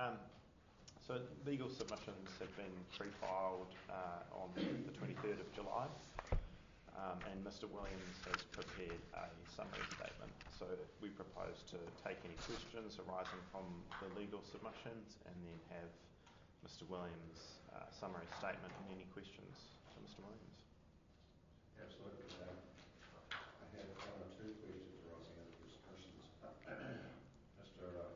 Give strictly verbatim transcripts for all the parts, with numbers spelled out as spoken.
Um, so legal submissions have been pre-filed uh, on the twenty-third of July, um, and Mister Williams has prepared a summary statement. So we propose to take any questions arising from the legal submissions and then have Mister Williams' uh, summary statement and any questions to Mister Williams. Absolutely. Um, I have one or two questions arising out of your submissions. Mister Uh,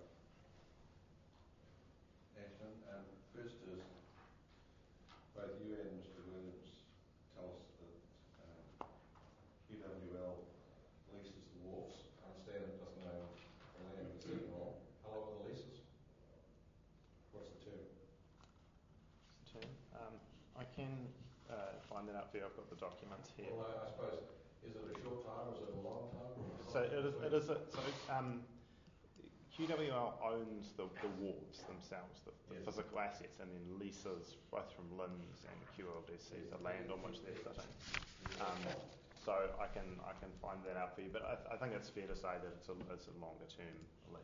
Ashton, um, first is both you and Mister Williams tell us that um, Q W L leases the wharfs. I understand it doesn't own the land it's sitting on. How long are the leases? What's the term? Term? Um, I can uh, find that out for you. I've got the documents here. Well, I suppose, is it a short time or is it a long time? So it is. It is a, so um, Q W L owns the, the wharves themselves, the, the yes. physical assets, and then leases both from Linds and Q L D C the land on which they're sitting. Um, so I can I can find that out for you, but I, I think it's fair to say that it's a, it's a longer term lease.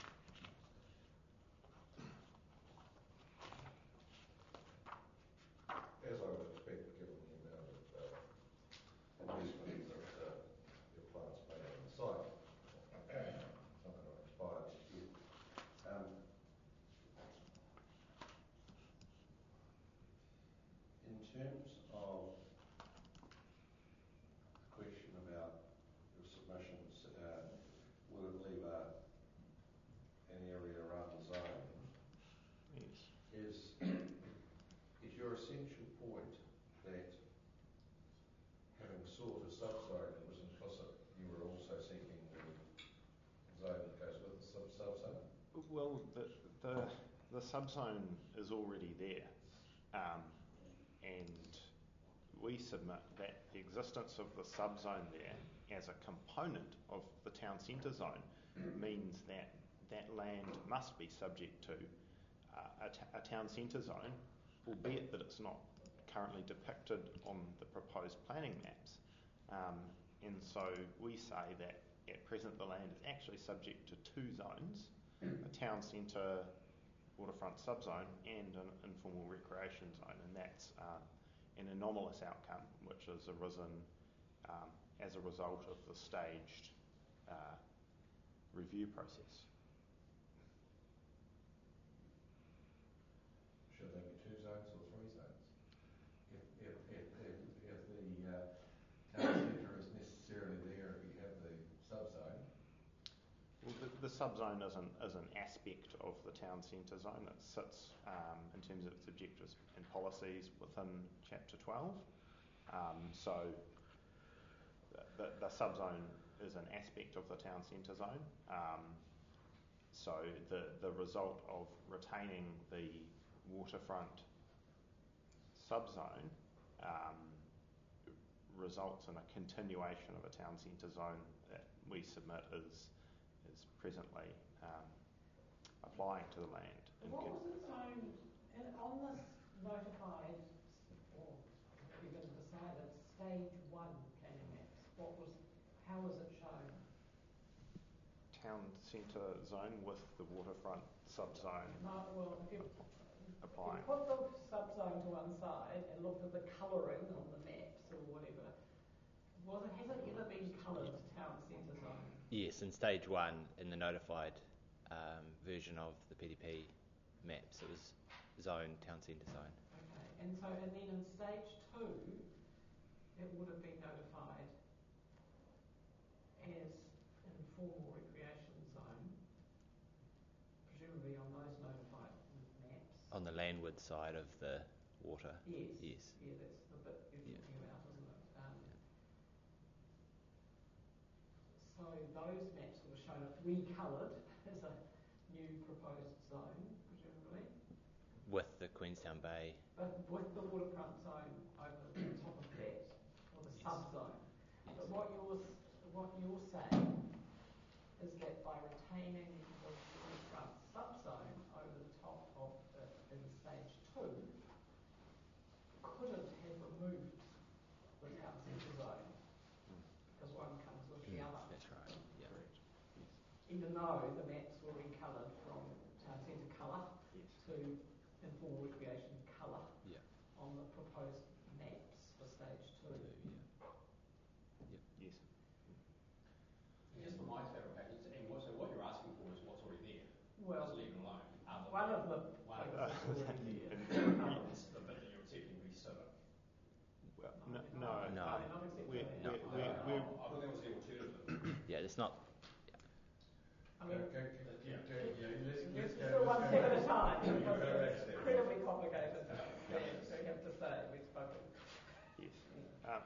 As I would expect, given the amount of uh, investment that uh, your clients made on the site, it's not going to expire next year. Um, in terms of the question about your submissions, uh, will it leave a, an area around the zone? Yes. Is Is your essential point that having sought a subzone, it was implicit you were also seeking the zone that goes with the sub subzone? Well, the the, the subzone is already there, um, and we submit that the existence of the subzone there as a component of the town centre zone means that that land must be subject to uh, a, t- a town centre zone, albeit that it's not currently depicted on the proposed planning maps. Um, and so we say that at present the land is actually subject to two zones, a town centre waterfront subzone and an informal recreation zone, and that's uh, an anomalous outcome which has arisen um, as a result of the staged uh, review process. Should there be two zones or three zones? If, if, if, if, if the uh, town centre is necessarily there, if you have the subzone. Well, the, the subzone is an, is an aspect of the town centre zone. It sits um, in terms of its objectives and policies within Chapter twelve. Um, so the, the subzone is an aspect of the town centre zone. Um, so the, the result of retaining the waterfront subzone um, results in a continuation of a town centre zone that we submit is is presently um, applying to the land. What was the zone and on this notified, or you're going to decide it, stage one planning maps? What was, how was it shown? Town centre zone with the waterfront subzone. No, well, if you, applying. If you put the subzone to one side and looked at the colouring on the maps or whatever, was it, has it ever been coloured town centre zone? Yes, in stage one, in the notified um, version of the P D P maps, it was zone, town centre zone. Okay, and so and then in stage two, it would have been notified as informal recreation zone, presumably on those notified maps. On the landward side of the water. Yes. Yes. Yeah, that's the bit you're yeah. talking about, isn't it? Um, yeah. So those maps were shown recoloured as a new proposed zone, presumably. With the Queenstown Bay. But with the waterfront zone over the top of that, or the yes. sub-zone. Yes. But what you're, what you're saying is that by retaining the waterfront sub-zone over the top of the, in stage two, couldn't have removed the town centre zone, because one comes with the other. That's right, yeah. Correct. Even though the maps were recoloured from town centre colour, to informal recreation colour Yeah. on the proposed maps for stage two. Yes. Just for my clarification, and what, so what you're asking for is what's already there. Well, Just leave it alone. Other one of the one of places the- already there. It's the bit that you're accepting to be civic. Well, no, we're no, not- No. we're not accepting We're, that. No. we're, we're, I we're, thought that was the alternative. Yeah, it's not. I mean, Okay, okay, Yeah. okay, yeah, let's, let's let's go. do one let's step go. at a time, Yeah, because go it's next step. incredibly complicated to understand, so you have to say, we've spoken. yes. Um,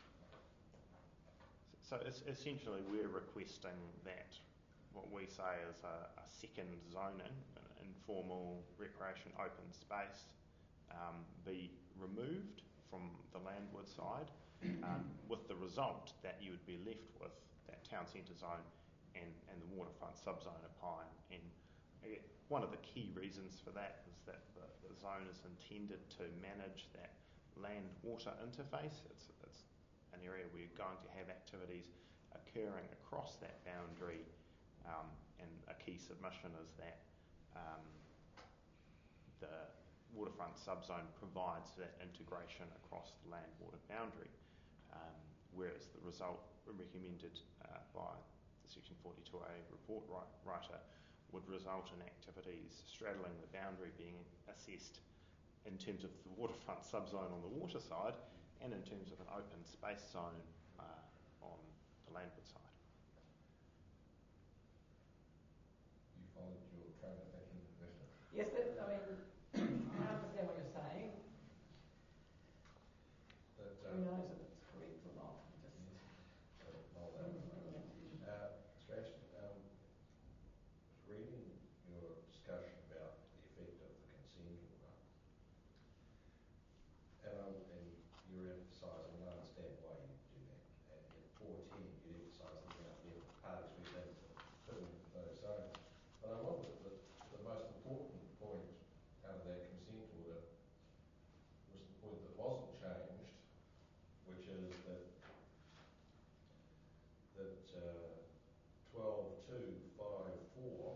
so it's essentially we're requesting that what we say is a, a second zoning, an informal recreation open space, um, be removed from the landward side, um, with the result that you would be left with that town centre zone and, and the waterfront subzone of Pine. And uh, one of the key reasons for that is that the, the zone is intended to manage that land-water interface. It's, it's an area where you're going to have activities occurring across that boundary, um, and a key submission is that um, the waterfront subzone provides that integration across the land-water boundary, um, whereas the result recommended uh, by the Section forty-two A report writer would result in activities straddling the boundary being assessed in terms of the waterfront subzone on the water side and in terms of an open space zone uh, on the landward side. You followed your train of thinking, Commissioner? Yes, that, I mean, I understand what you're saying. That, Who um, knows if it's correct or not? Just so, well done. Uh, Sebastian, um, reading your discussion about the effect of the consent order, and, um, and you're emphasising, and I understand why you do that. And in four ten, you emphasise that there are parties within within those zones. But I wonder that the, the most important point out of that consent order was the point that wasn't changed, which is that that uh, twelve two five four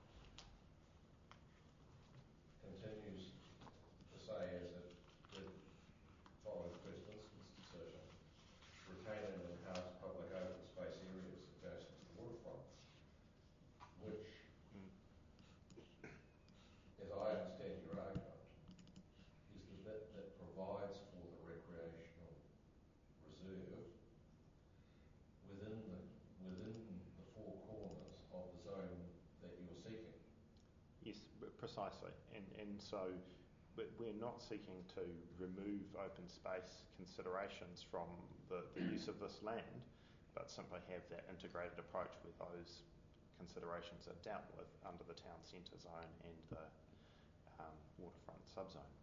continues to say, as it did following the first instance decision, retain and enhance public open space areas adjacent to the waterfront, which, Mm. as I understand your argument, is the bit that provides for the recreational reserve within the within the four corners of the zone that you're seeking. Yes, b- precisely. And, and so but we're not seeking to remove open space considerations from the, the use of this land, but simply have that integrated approach where those considerations are dealt with under the town centre zone and the um, waterfront subzone.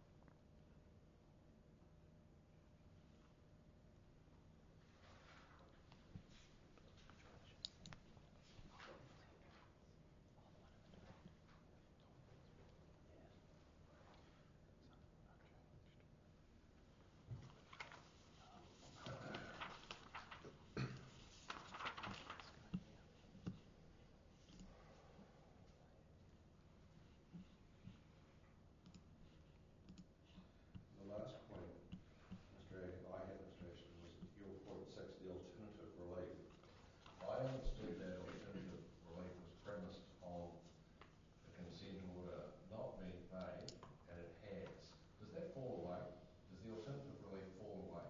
The last point, Mister A, I had, Mister Ashton, was your point six, the alternative relief. I understood that alternative relief was premised on the consent order not being made, and it has. Does that fall away? Does the alternative relief fall away?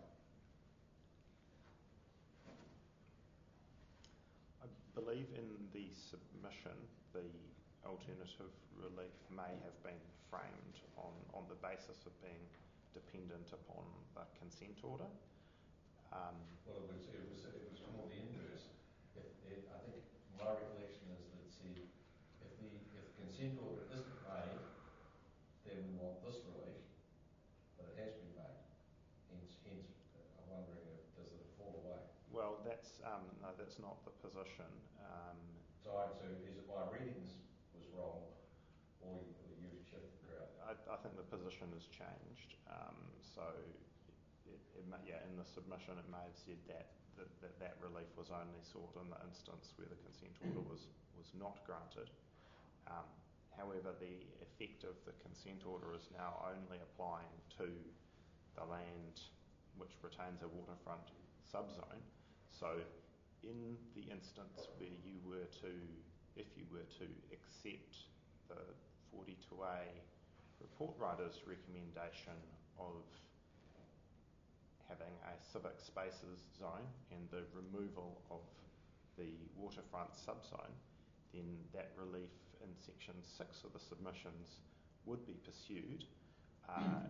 I believe in the submission, the alternative relief may have been framed on, on the basis of being dependent upon the consent order. Um, Well, it was, it was, it was more the inverse. If, if, I think my recollection is that it said, if the, if the consent order isn't made, then we want this relief, but it has been made. Hence, hence, uh, I'm wondering if, does it fall away? well, that's um, no, that's not the position. Um, So, I, so is it my readings was wrong, or, you, or you've shifted ground? I, I think the position has changed. Um, so, it, it may, yeah, in the submission, it may have said that that, that that relief was only sought in the instance where the consent order was was not granted. Um, however, the effect of the consent order is now only applying to the land which retains a waterfront subzone. So in the instance where you were to, if you were to accept the forty-two A report writer's recommendation of having a civic spaces zone and the removal of the waterfront subzone, then that relief in section six of the submissions would be pursued uh,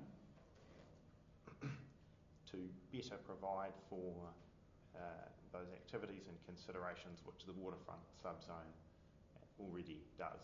to better provide for uh, those activities and considerations which the waterfront subzone already does.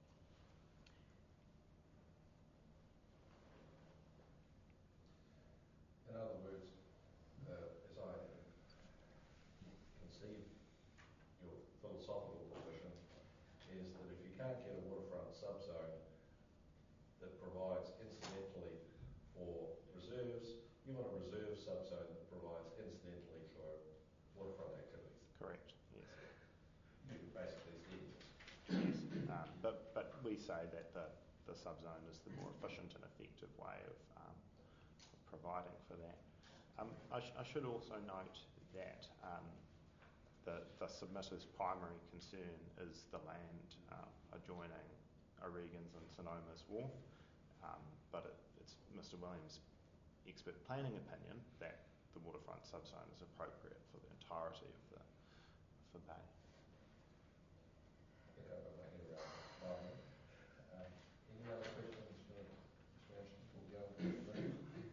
In other words, uh, as I conceive your philosophical position, is that if you can't get a waterfront subzone that provides incidentally for reserves, you want a reserve subzone that provides incidentally for waterfront activities. Correct, yes. You can basically see it. Yes, um, but, but we say that the, the subzone is the more efficient and effective way of um, providing for that. Um, I, sh- I should also note that um, the, the submitter's primary concern is the land uh, adjoining O'Regan's and Sonoma's Wharf, um, but it, it's Mister Williams' expert planning opinion that the waterfront subzone is appropriate for the entirety of the, of the bay. I think I've got my head around it. Finally. Um, any other questions for Mister Ashton before we go on to the next?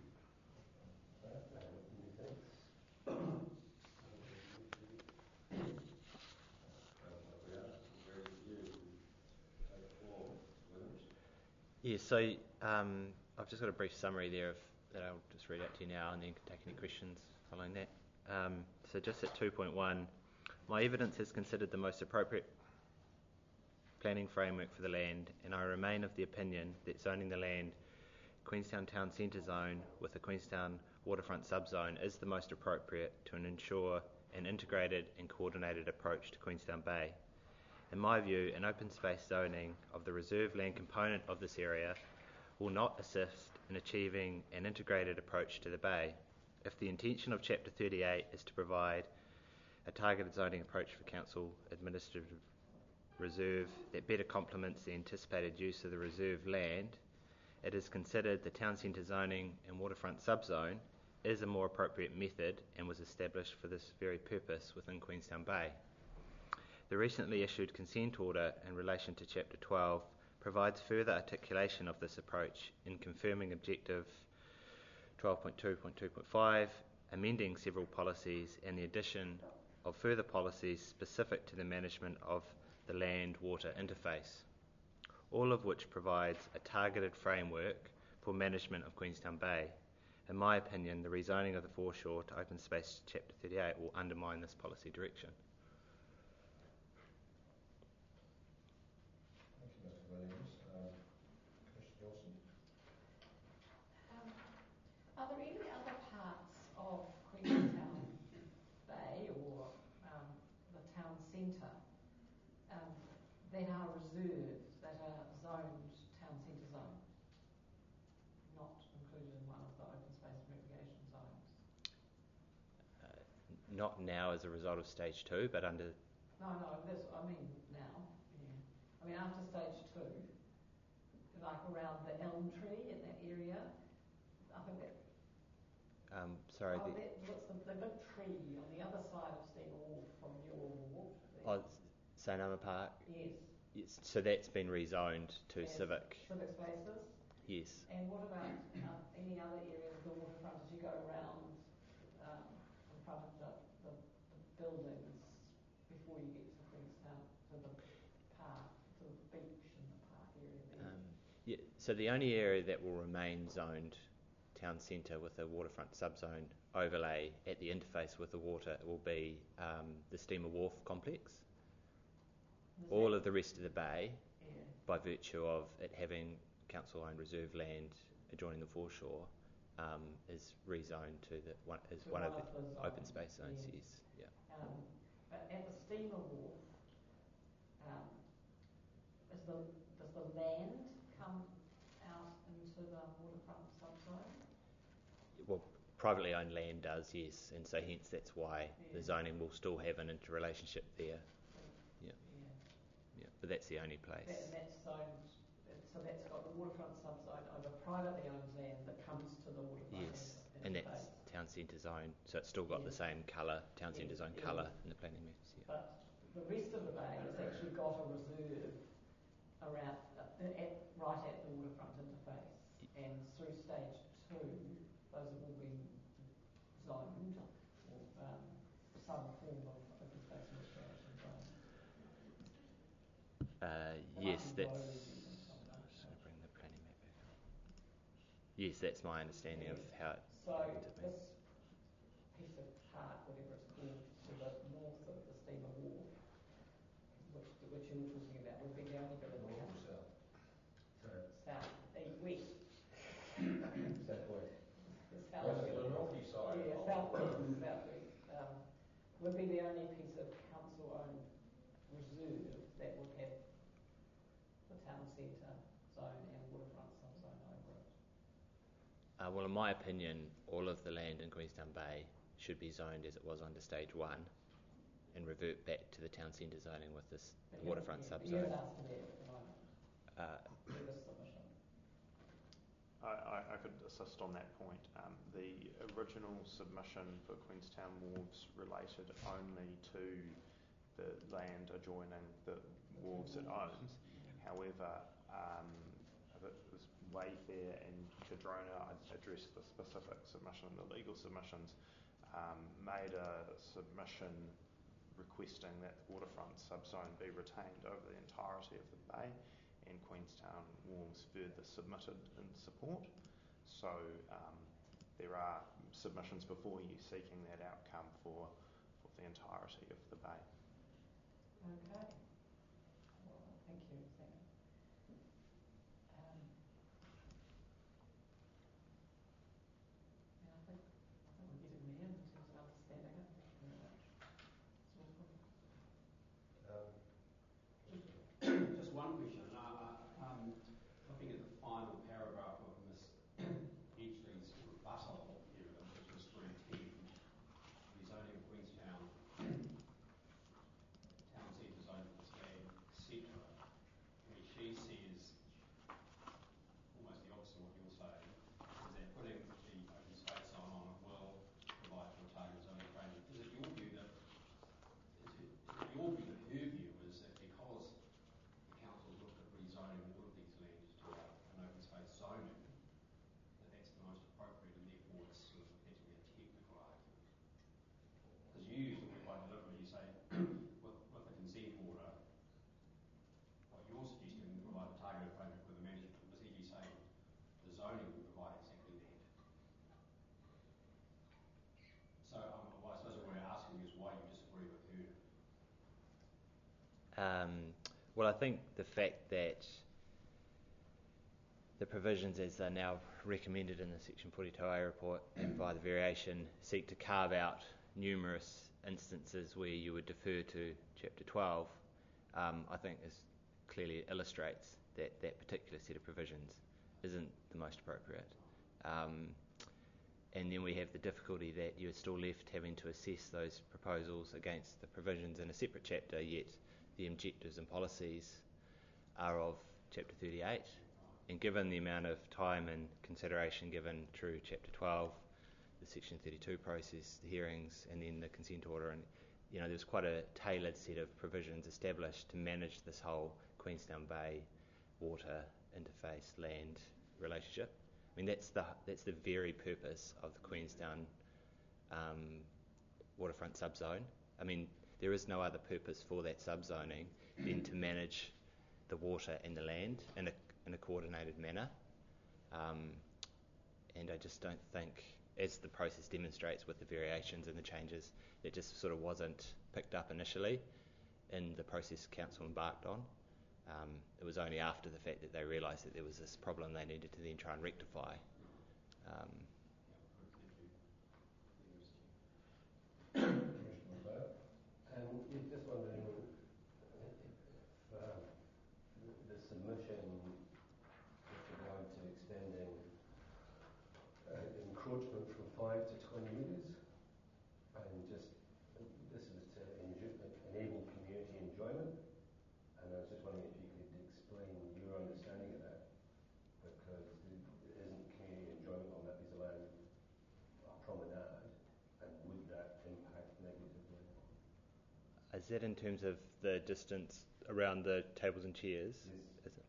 Yeah, so um, I've just got a brief summary there of, that I'll just read out to you now and then take any questions following that. Um, so just at two point one, my evidence has considered the most appropriate planning framework for the land, and I remain of the opinion that zoning the land Queenstown Town Centre Zone with a Queenstown waterfront subzone is the most appropriate to ensure an integrated and coordinated approach to Queenstown Bay. In my view, an open space zoning of the reserve land component of this area will not assist in achieving an integrated approach to the bay. If the intention of Chapter thirty-eight is to provide a targeted zoning approach for council administrative reserve that better complements the anticipated use of the reserve land, it is considered the town centre zoning and waterfront subzone is a more appropriate method and was established for this very purpose within Queenstown Bay. The recently issued consent order in relation to Chapter twelve provides further articulation of this approach in confirming Objective twelve point two point two point five, amending several policies and the addition of further policies specific to the management of the land-water interface, all of which provides a targeted framework for management of Queenstown Bay. In my opinion, the rezoning of the foreshore to open space Chapter thirty-eight will undermine this policy direction. Thank you, Mister Williams. Um, Commissioner Dawson? Um, are there any other parts of Queenstown Bay or um, the town centre um, that are reserves, that are zoned town centre zone, not included in one of the open space and recreation zones? Uh, not now as a result of stage two, but under... No, no, that's, I mean now, yeah. I mean after stage two, like around the elm tree in that area, I think that... Um, sorry, oh, the, that, what's the, the big tree on the other side of Steamer Wharf from your wharf? oh, Sonoma Park. Yes. Yes, so that's been rezoned to As civic. Civic spaces. Yes. And what about uh, any other areas of the waterfront as you go around um, in front of the, the, the buildings before you get to Queenstown, to the park, to the beach and the park area there? Um, yeah. So the only area that will remain zoned town centre with a waterfront subzone overlay at the interface with the water will be um, the Steamer Wharf complex. Is All that- of the rest of the bay, yeah. by virtue of it having council-owned reserve land adjoining the foreshore, um, is rezoned to the one is To one, one of the of the open zones, space zones. yes. Yes, yeah. Um, but at the Steamer Wharf, um, is the, does the land waterfront subzone? Well, privately owned land does, yes, and so hence that's why Yeah. the zoning will still have an interrelationship there. So, Yeah. yeah. Yeah, but that's the only place. That, and that's zoned, so that's got the waterfront subzone over privately owned land that comes to the waterfront. Yes, interface. and that's town centre zone, so it's still got Yeah. the same colour, town Yeah, centre zone yeah. colour in the planning maps. Yeah. But the rest of the bay has actually got a reserve around, uh, at, right at the waterfront interface. And through stage two, those have all been zoned, or um, some form of open space and recreation zone. Uh, There yes, might be that's. roads even, some of those. Just going to bring the planning map back up. Yes, that's my understanding of how it So came to be. this piece of park, whatever it's called, to the north of the steamer wharf, which, which you were talking about, would be the only bit of the North or country. south? Sorry. South, east, west. Southwest. The West, south. the northeast side. Yeah, of- southwest, southwest. Um, would be the only piece of council-owned reserve that would have the town centre zone and waterfront subzone over it. Uh, well, in my opinion, all of the land in Queenstown Bay should be zoned as it was under stage one and revert back to the town centre zoning with this But waterfront you, subzone. You haven't asked for that at the moment, Uh, with this submission. I, I, I could assist on that point. Um, the original submission for Queenstown Wharves related only to the land adjoining the wharves it owns. However, um, it was Wayfair and Cadrona addressed the specific submission, the legal submissions, um, made a submission requesting that the waterfront subzone be retained over the entirety of the bay, and Queenstown Wharves further submitted in support. So um, there are submissions before you seeking that outcome for, for the entirety of the bay. Okay. Well, thank you. Thank you. Um, yeah, I think, I think we're getting there in terms of understanding it. Thank you very much. It's all good. Um, Just one question. Uh, um, looking at the final paragraph of Miz Edgley's rebuttal evidence, which was three ten, rezoning of Queenstown town centre zone for this land, et cetera. Where she says almost the opposite of what you're saying, is that putting the open space zone on it will provide for a target zoning frame. Is it your view that is it, is it your view that her view is that because the council's looked at rezoning all of these lands to an open space zoning, that that's the most appropriate, and therefore it's sort of effectively a technical argument? Because you use the word quite deliberately, you say with, with the consent order, what you're suggesting will provide a targeted framework for the management. Was Edgley saying the zoning will provide exactly that? So um, well, I suppose what we're asking is why you disagree with her. Um, well, I think the fact that the provisions as they're now recommended in the Section forty-two A report and by the variation seek to carve out numerous instances where you would defer to Chapter twelve, um, I think is clearly illustrates that that particular set of provisions isn't the most appropriate. Um, and then we have the difficulty that you're still left having to assess those proposals against the provisions in a separate chapter, yet the objectives and policies are of Chapter thirty-eight. And given the amount of time and consideration given through Chapter twelve, the Section thirty-two process, the hearings, and then the consent order, and you know, there's quite a tailored set of provisions established to manage this whole Queenstown Bay water interface land relationship. I mean, that's the that's the very purpose of the Queenstown um, waterfront subzone. I mean, there is no other purpose for that subzoning than to manage the water and the land in a in a coordinated manner. Um, and I just don't think, as the process demonstrates with the variations and the changes, it just sort of wasn't picked up initially in the process council embarked on. Um, it was only after the fact that they realised that there was this problem they needed to then try and rectify. Um, Commissioner Bale. Um, yeah, just wondering if um, the, the submission with regard to extending Is that in terms of the distance around the tables and chairs? Yes. Is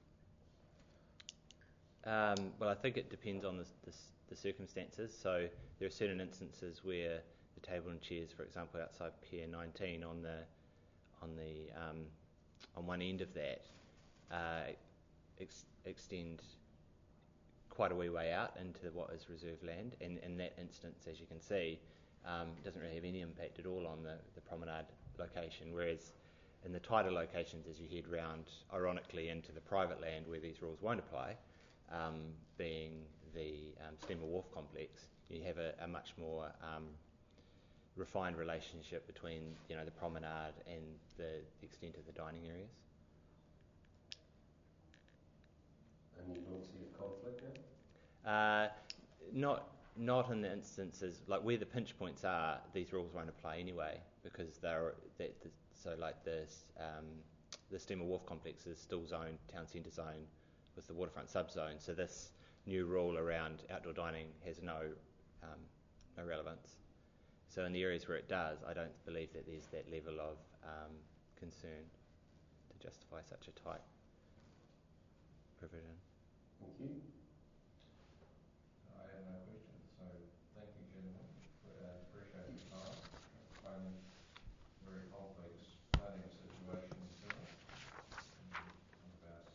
it? Um, well, I think it depends on the, the, the circumstances. So there are certain instances where the table and chairs, for example, outside Pier nineteen on the on the um, on one end of that uh, ex- extend quite a wee way out into what is reserved land, and in that instance, as you can see, um, it doesn't really have any impact at all on the, the promenade location, whereas in the tighter locations as you head round, ironically, into the private land where these rules won't apply, um, being the um, Steamer Wharf complex, you have a, a much more um, refined relationship between, you know, the promenade and the, the extent of the dining areas. And you don't see a conflict there? Uh, not not in the instances like where the pinch points are. These rules won't apply anyway because they're that the, so like this um, the Steamer Wharf complex is still zoned town centre zone with the waterfront subzone. So this new rule around outdoor dining has no um, no relevance. So in the areas where it does, I don't believe that there's that level of um, concern to justify such a tight provision. Thank you. I have no questions, so thank you, gentlemen. I appreciate your time. Explaining very complex planning situations to us. And about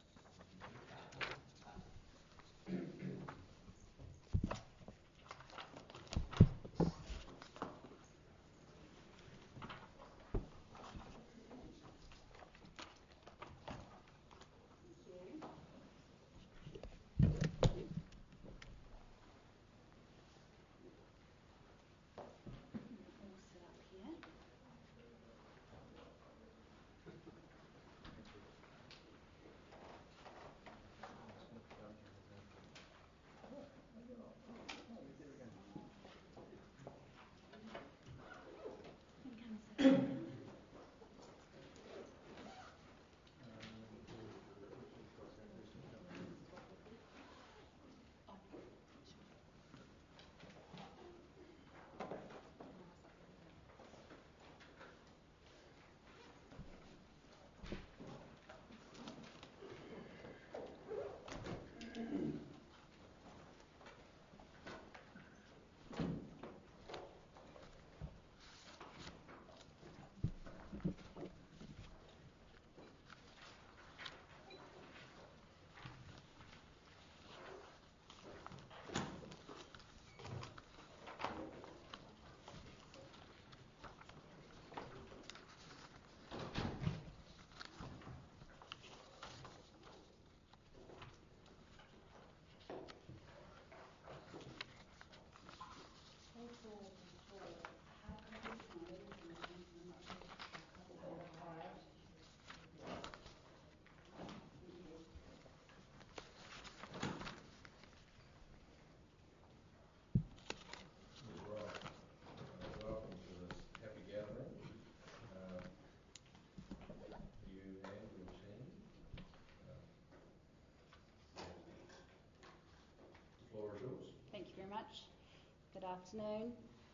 Good afternoon.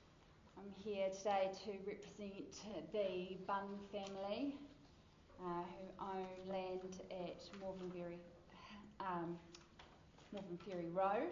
I'm here today to represent the Bunn family uh, who own land at Morven Ferry, um, Morven Ferry Road.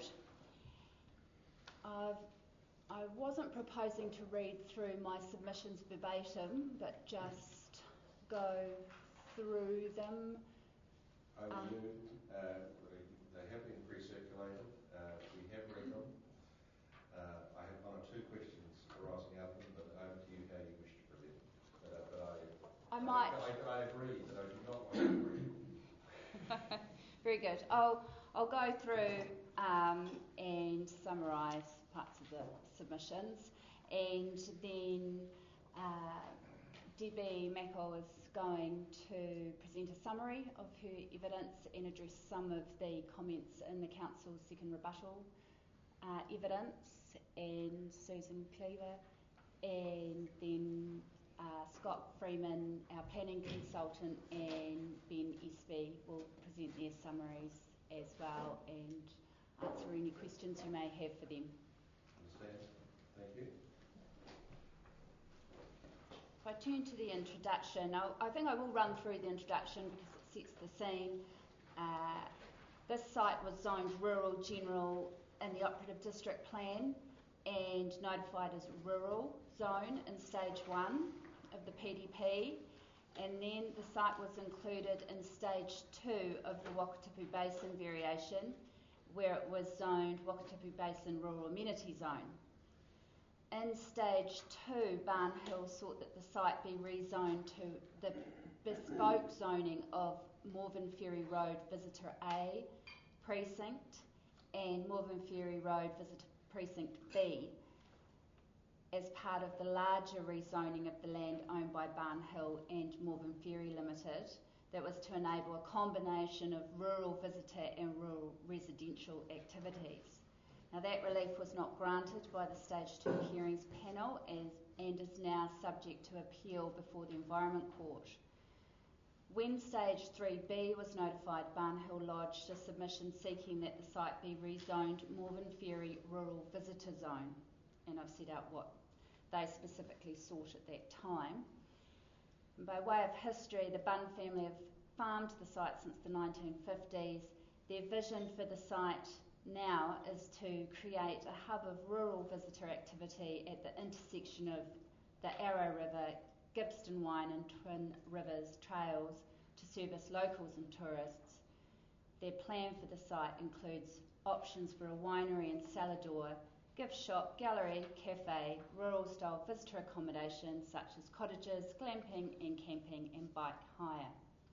I've, I wasn't proposing to read through my submissions verbatim, but just go through them. Over um, you. Uh, they have been pre-circulated. Uh, we have read them. Uh, I have one or two questions arising out of them, but over to you how you wish to present. But, uh, but I, I might. I, I, I agree that I do not want to read. Very good. I'll I'll go through um, and summarise parts of the submissions, and then uh, Debbie Mackle is going to present a summary of her evidence and address some of the comments in the council's second rebuttal uh, evidence. And Susan Cleaver, and then uh, Scott Freeman, our planning consultant, and Ben Espy will present their summaries as well and answer any questions you may have for them. Understand. Thank you. if I turn to the introduction, I, I think I will run through the introduction because it sets the scene. Uh, this site was zoned rural general in the operative district plan and notified as rural zone in stage one of the P D P, and then the site was included in stage two of the Wakatipu Basin variation, where it was zoned Wakatipu Basin Rural Amenity Zone. In stage two, Barn Hill sought that the site be rezoned to the bespoke zoning of Morven Ferry Road Visitor A precinct and Morven Ferry Road Visitor Precinct B as part of the larger rezoning of the land owned by Barn Hill and Morven Ferry Limited that was to enable a combination of rural visitor and rural residential activities. Now that relief was not granted by the Stage two hearings panel as, and is now subject to appeal before the Environment Court. When Stage three B was notified, Barn Hill lodged a submission seeking that the site be rezoned Morven Ferry Rural Visitor Zone, and I've set out what they specifically sought at that time. And by way of history, the Bunn family have farmed the site since the nineteen fifties. Their vision for the site now is to create a hub of rural visitor activity at the intersection of the Arrow River, Gibbston Wine and Twin Rivers trails to service locals and tourists. Their plan for the site includes options for a winery and cellador, gift shop, gallery, cafe, rural style visitor accommodation such as cottages, glamping and camping and bike hire.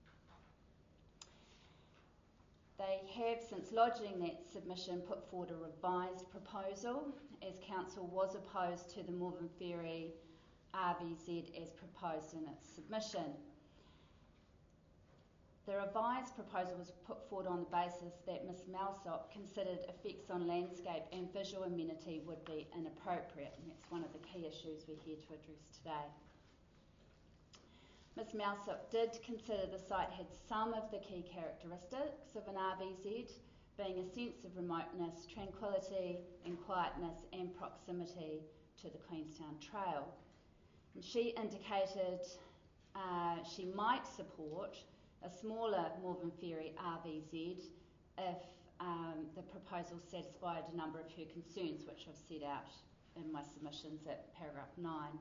They have, since lodging that submission, put forward a revised proposal as Council was opposed to the Morven Ferry R V Z as proposed in its submission. The revised proposal was put forward on the basis that Miz Malsop considered effects on landscape and visual amenity would be inappropriate, and that's one of the key issues we're here to address today. Miz Malsop did consider the site had some of the key characteristics of an R V Z, being a sense of remoteness, tranquility and quietness and proximity to the Queenstown Trail. And she indicated uh, she might support a smaller Morven Ferry R V Z if um, the proposal satisfied a number of her concerns, which I've set out in my submissions at paragraph nine.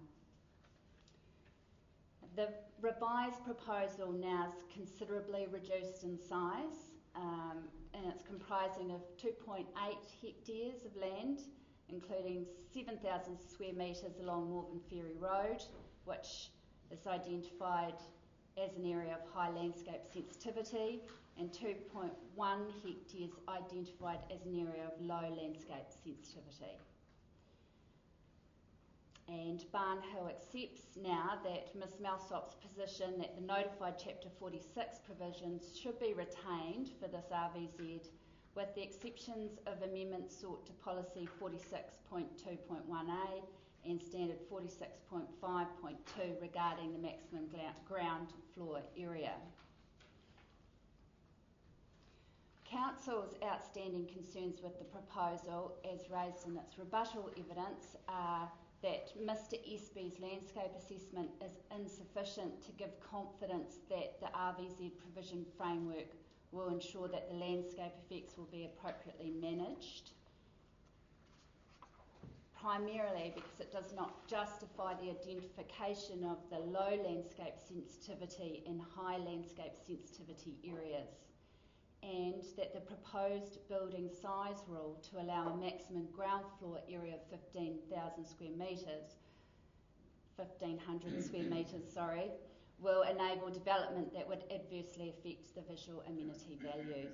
The revised proposal now is considerably reduced in size, um, and it's comprising of two point eight hectares of land, including seven thousand square metres along Morven Ferry Road, which is identified as an area of high landscape sensitivity, and two point one hectares identified as an area of low landscape sensitivity. And Barn Hill accepts now that Miz Malsop's position that the notified Chapter forty-six provisions should be retained for this R V Z, with the exceptions of amendments sought to Policy forty-six point two point one A and Standard forty-six point five point two regarding the maximum ground floor area. Council's outstanding concerns with the proposal, as raised in its rebuttal evidence, are that Mister Espy's landscape assessment is insufficient to give confidence that the R V Z provision framework will ensure that the landscape effects will be appropriately managed, primarily because it does not justify the identification of the low landscape sensitivity and high landscape sensitivity areas, and that the proposed building size rule to allow a maximum ground floor area of fifteen thousand square metres, fifteen hundred square metres, sorry, will enable development that would adversely affect the visual amenity values.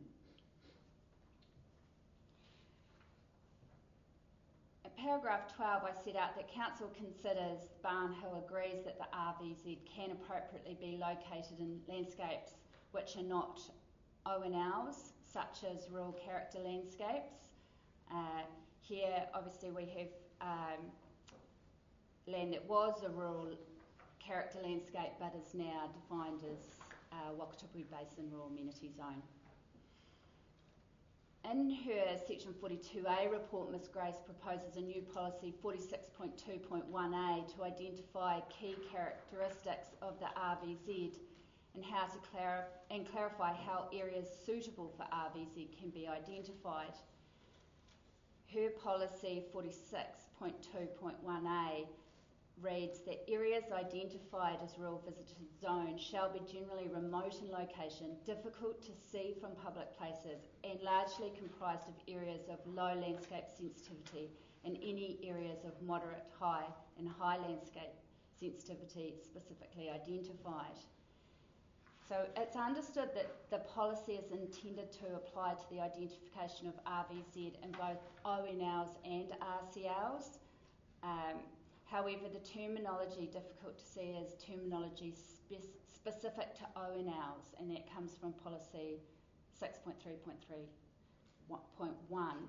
At paragraph twelve, I set out that Council considers Barn Hill agrees that the R V Z can appropriately be located in landscapes which are not O N Ls, such as rural character landscapes. Uh, here, obviously, we have um, land that was a rural character landscape but is now defined as uh, Wakatipu Basin Rural Amenity Zone. in her section forty-two A report, Miz Grace proposes a new policy forty-six point two point one A to identify key characteristics of the R V Z and how to clar- and clarify how areas suitable for R V Z can be identified. Her policy forty-six point two point one A reads that areas identified as rural visitor zones shall be generally remote in location, difficult to see from public places, and largely comprised of areas of low landscape sensitivity and any areas of moderate, high and high landscape sensitivity specifically identified. So it's understood that the policy is intended to apply to the identification of R V Z in both O N Ls and R C Ls. Um, however, the terminology difficult to see is terminology spe- specific to O N Ls, and that comes from policy six point three point three point one.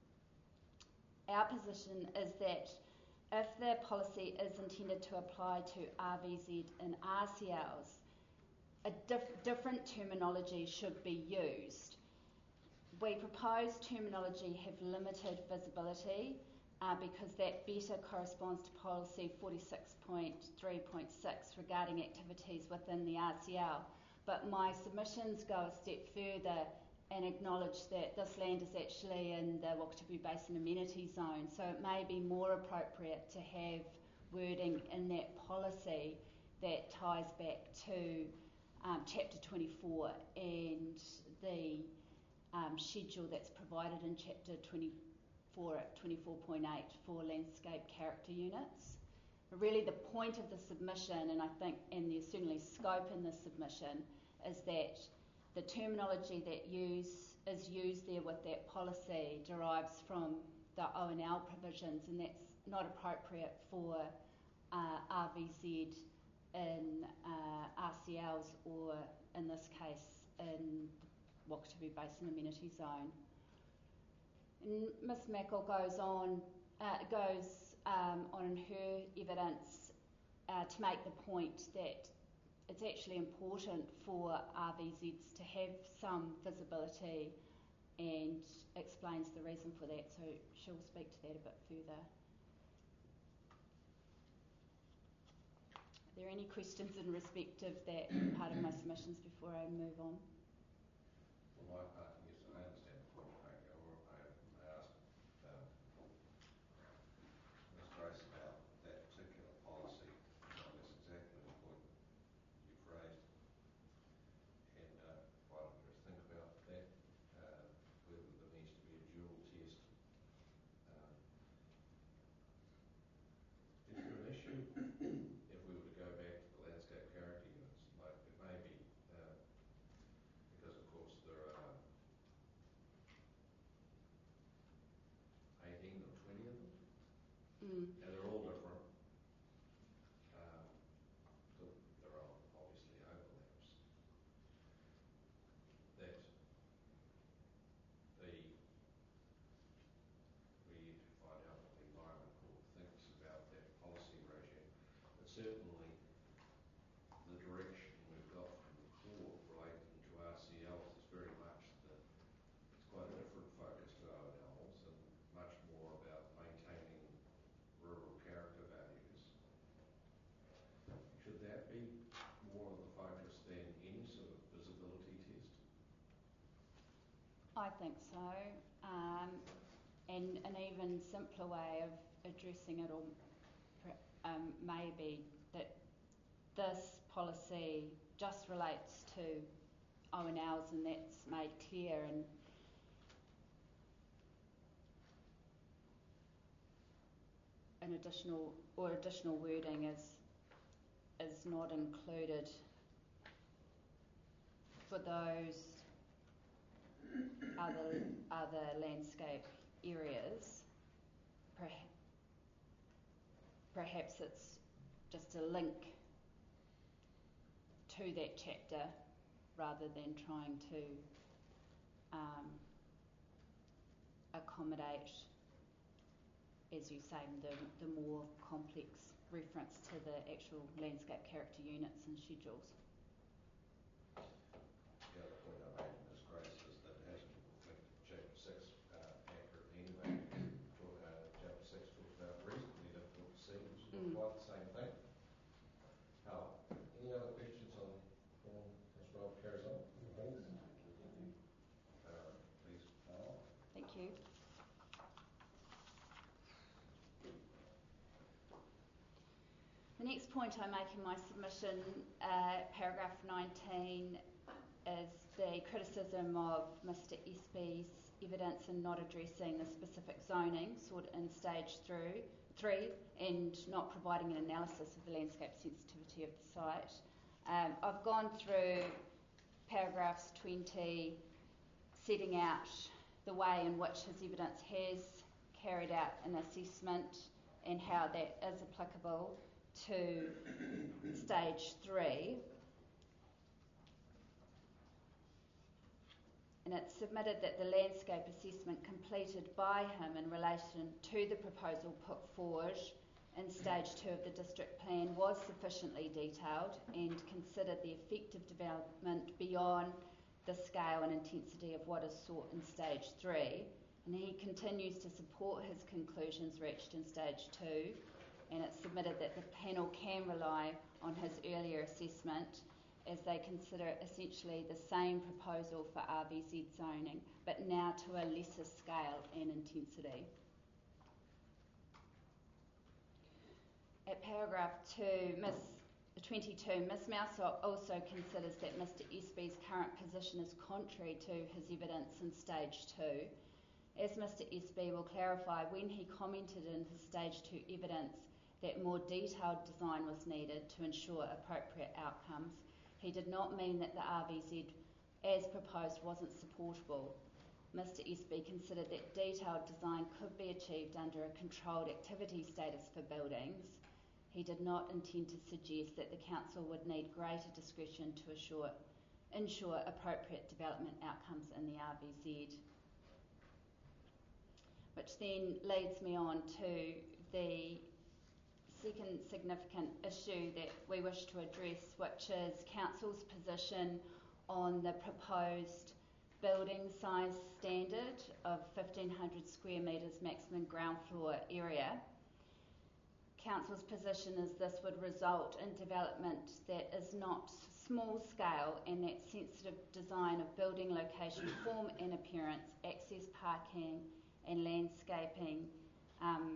Our position is that if the policy is intended to apply to R V Z and R C Ls, a diff- different terminology should be used. We propose terminology have limited visibility uh, because that better corresponds to policy forty-six point three point six regarding activities within the R C L. But my submissions go a step further and acknowledge that this land is actually in the Wakatipu Basin Amenity Zone, so it may be more appropriate to have wording in that policy that ties back to Um, chapter twenty-four and the um, schedule that's provided in chapter twenty-four at twenty-four point eight for landscape character units. But really the point of the submission, and I think, and there's certainly scope in the submission, is that the terminology that use is used there with that policy derives from the O N L provisions, and that's not appropriate for uh, R V Z in uh, R C Ls, or in this case in Wakatipu Basin Amenity Zone. And Miz Mackle goes on, uh, goes um, on in her evidence uh, to make the point that it's actually important for R V Zs to have some visibility, and explains the reason for that, so she'll speak to that a bit further. Are there any questions in respect of that part of my submissions before I move on? For my part, yes, I understand the point you make. I, I asked um, Miz Grace about that particular policy, and that's exactly the point you've raised. And uh, why don't we just think about that, uh, whether there needs to be a dual test. Um, is there an issue if we were to go back to the landscape character units? Like, it may be, uh, because of course there are eighteen or twenty of them, Mm. and they're all different. Um, so there are obviously overlaps. That the we need to find out what the Environment Court thinks about that policy regime. But certainly the direction we've got from the court relating to R C Ls is very much that it's quite a different focus to O N Ls and much more about maintaining rural character values. Should that be more of the focus than any sort of visibility test? I think so. Um, and an even simpler way of addressing it all um, may be that this policy just relates to O N Ls, and that's made clear, and an additional or additional wording is is not included for those other other landscape areas. Perhaps, perhaps it's just a link to that chapter rather than trying to um, accommodate, as you say, the, the more complex reference to the actual landscape character units and schedules. The other point I made in this, Grace, is that it hasn't reflected chapter next point I make in my submission, uh, paragraph nineteen, is the criticism of Mr Espy's evidence in not addressing the specific zoning sought in stage through, three and not providing an analysis of the landscape sensitivity of the site. Um, I've gone through paragraphs twenty, setting out the way in which his evidence has carried out an assessment and how that is applicable to stage three. And it's submitted that the landscape assessment completed by him in relation to the proposal put forward in stage two of the district plan was sufficiently detailed and considered the effective development beyond the scale and intensity of what is sought in stage three. And he continues to support his conclusions reached in stage two, and it's submitted that the panel can rely on his earlier assessment as they consider essentially the same proposal for R V Z zoning, but now to a lesser scale and intensity. At paragraph two, Miz twenty-two, Miz Mousop also considers that Mr Espy's current position is contrary to his evidence in stage two. As Mr Espy will clarify, when he commented in his stage two evidence that more detailed design was needed to ensure appropriate outcomes, he did not mean that the R V Z as proposed wasn't supportable. Mr Espy considered that detailed design could be achieved under a controlled activity status for buildings. He did not intend to suggest that the council would need greater discretion to assure, ensure appropriate development outcomes in the R V Z. Which then leads me on to the second significant issue that we wish to address, which is council's position on the proposed building size standard of fifteen hundred square metres maximum ground floor area. Council's position is this would result in development that is not small scale, and that sensitive design of building location, form and appearance, access, parking and landscaping um,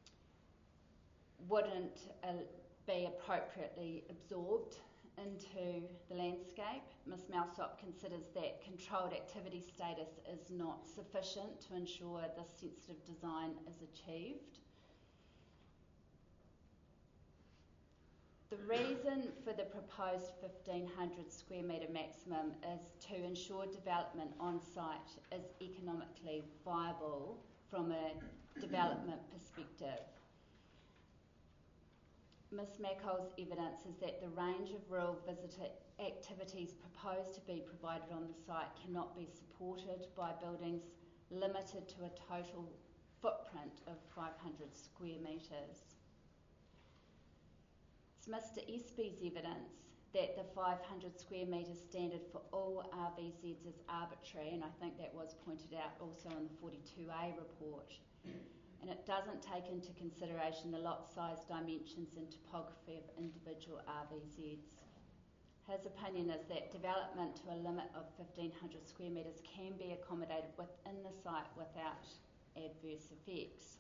wouldn't uh, be appropriately absorbed into the landscape. Miz Mousop considers that controlled activity status is not sufficient to ensure this sensitive design is achieved. The reason for the proposed fifteen hundred square metre maximum is to ensure development on site is economically viable from a development perspective. Miz Machol's evidence is that the range of rural visitor activities proposed to be provided on the site cannot be supported by buildings limited to a total footprint of five hundred square metres. It's Mr Espy's evidence that the five hundred square metre standard for all R V Zs is arbitrary, and I think that was pointed out also in the forty-two A report. And it doesn't take into consideration the lot size, dimensions and topography of individual R V Zs. His opinion is that development to a limit of fifteen hundred square metres can be accommodated within the site without adverse effects.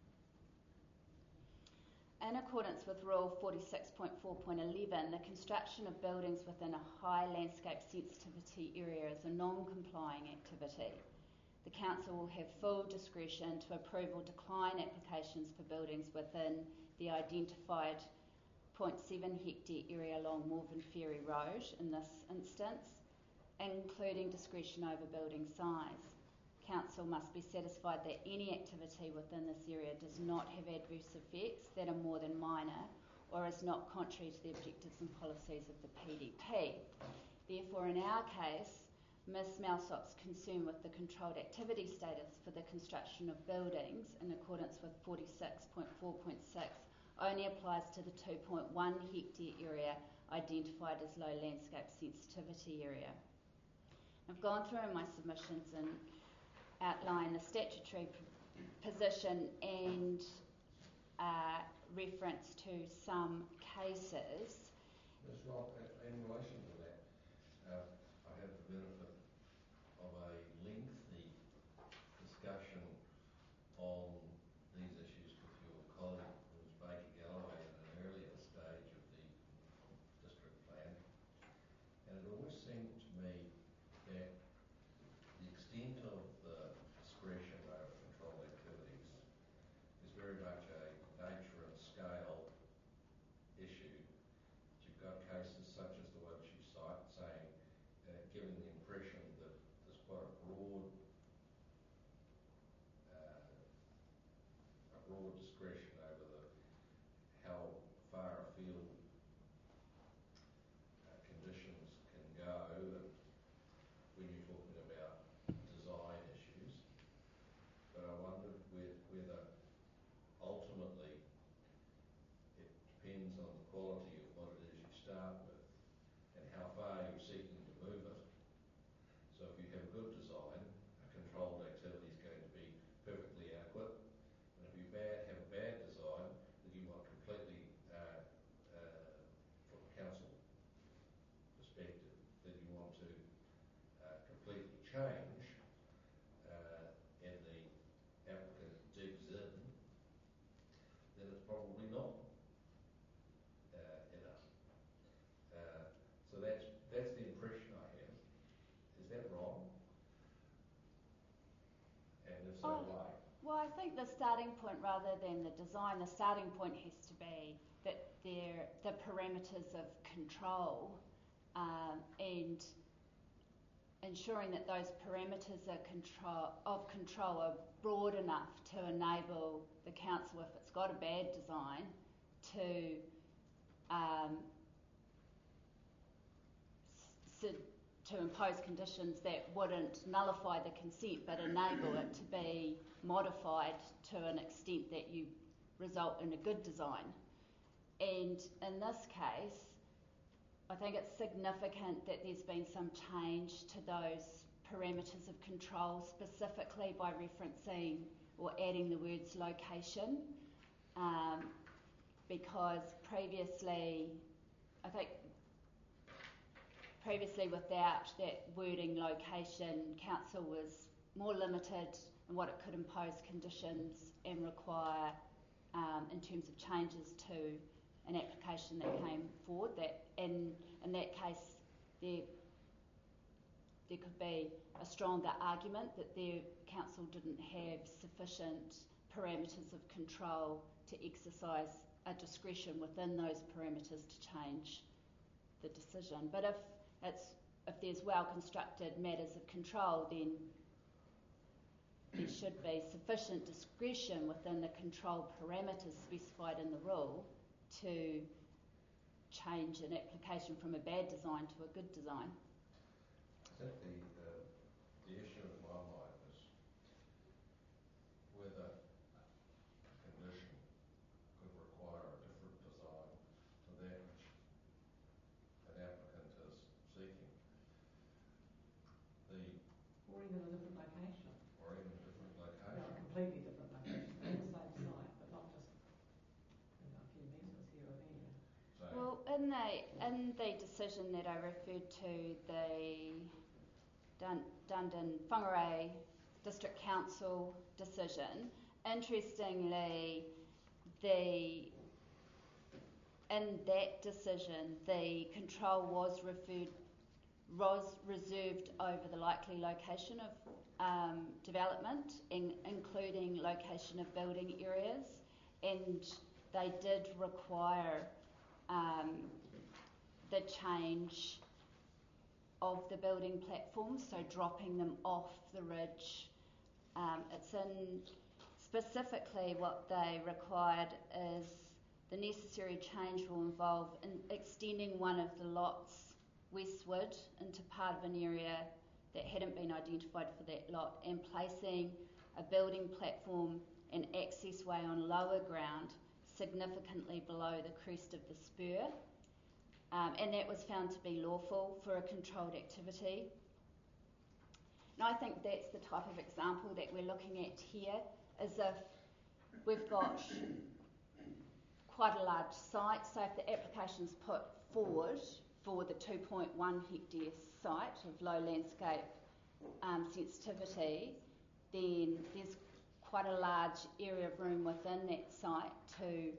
In accordance with Rule forty-six point four point eleven, the construction of buildings within a high landscape sensitivity area is a non-complying activity. The Council will have full discretion to approve or decline applications for buildings within the identified zero point seven hectare area along Morven Ferry Road in this instance, including discretion over building size. Council must be satisfied that any activity within this area does not have adverse effects that are more than minor or is not contrary to the objectives and policies of the P D P. Therefore, in our case, Miz Mousop's concern with the controlled activity status for the construction of buildings in accordance with forty-six point four point six only applies to the two point one hectare area identified as low landscape sensitivity area. I've gone through in my submissions and outline the statutory p- position and uh, reference to some cases. Miz Rock, in relation to that, uh, I had the benefit of a lengthy discussion on these issues with your colleague, Miz Baker Galloway, at an earlier stage change uh, and the applicant digs in, then it's probably not uh, enough. Uh, so that's that's the impression I have. Is that wrong? And if so, Oh. why? Well, I think the starting point, rather than the design, the starting point has to be that they're the parameters of control um, and ensuring that those parameters are control, of control are broad enough to enable the council, if it's got a bad design, to um, s- to impose conditions that wouldn't nullify the consent but enable it to be modified to an extent that you result in a good design. And in this case, I think it's significant that there's been some change to those parameters of control, specifically by referencing or adding the words location, um, because previously, I think previously without that wording location, council was more limited in what it could impose conditions and require um, in terms of changes to an application that came forward. That in in that case, there there could be a stronger argument that their council didn't have sufficient parameters of control to exercise a discretion within those parameters to change the decision. But if it's if there's well constructed matters of control, then there should be sufficient discretion within the control parameters specified in the rule to change an application from a bad design to a good design. I think the, uh, the issue in my mind is whether a condition could require a different design to that which an applicant is seeking. The, Or even a different location. or even a different You know, location. a completely different location on the same site, but not just you know, a few metres here or there. So, Well, in the in the decision that I referred to, the Dun- Dundon Whangarei District Council decision, interestingly, the in that decision, the control was referred was reserved over the likely location of um, development, in, including location of building areas, and they did require um, the change of the building platforms, so dropping them off the ridge. Um, it's in specifically what they required is the necessary change will involve in extending one of the lots westward into part of an area that hadn't been identified for that lot and placing a building platform and access way on lower ground significantly below the crest of the spur. Um, and that was found to be lawful for a controlled activity. And I think that's the type of example that we're looking at here, as if we've got quite a large site, so if the application's put forward for the two point one hectare site of low landscape um, sensitivity, then there's quite a large area of room within that site to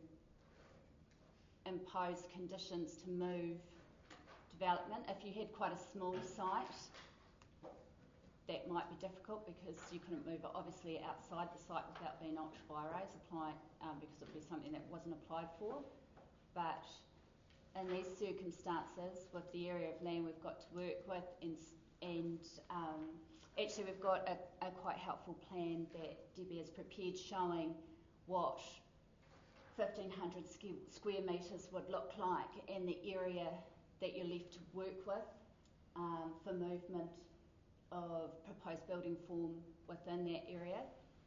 impose conditions to move development. If you had quite a small site, that might be difficult because you couldn't move it obviously outside the site without being ultra vires apply, um, because it would be something that wasn't applied for. But in these circumstances, with the area of land we've got to work with, and, and um, actually we've got a, a quite helpful plan that Debbie has prepared showing what fifteen hundred square metres would look like and the area that you're left to work with um, for movement of proposed building form within that area.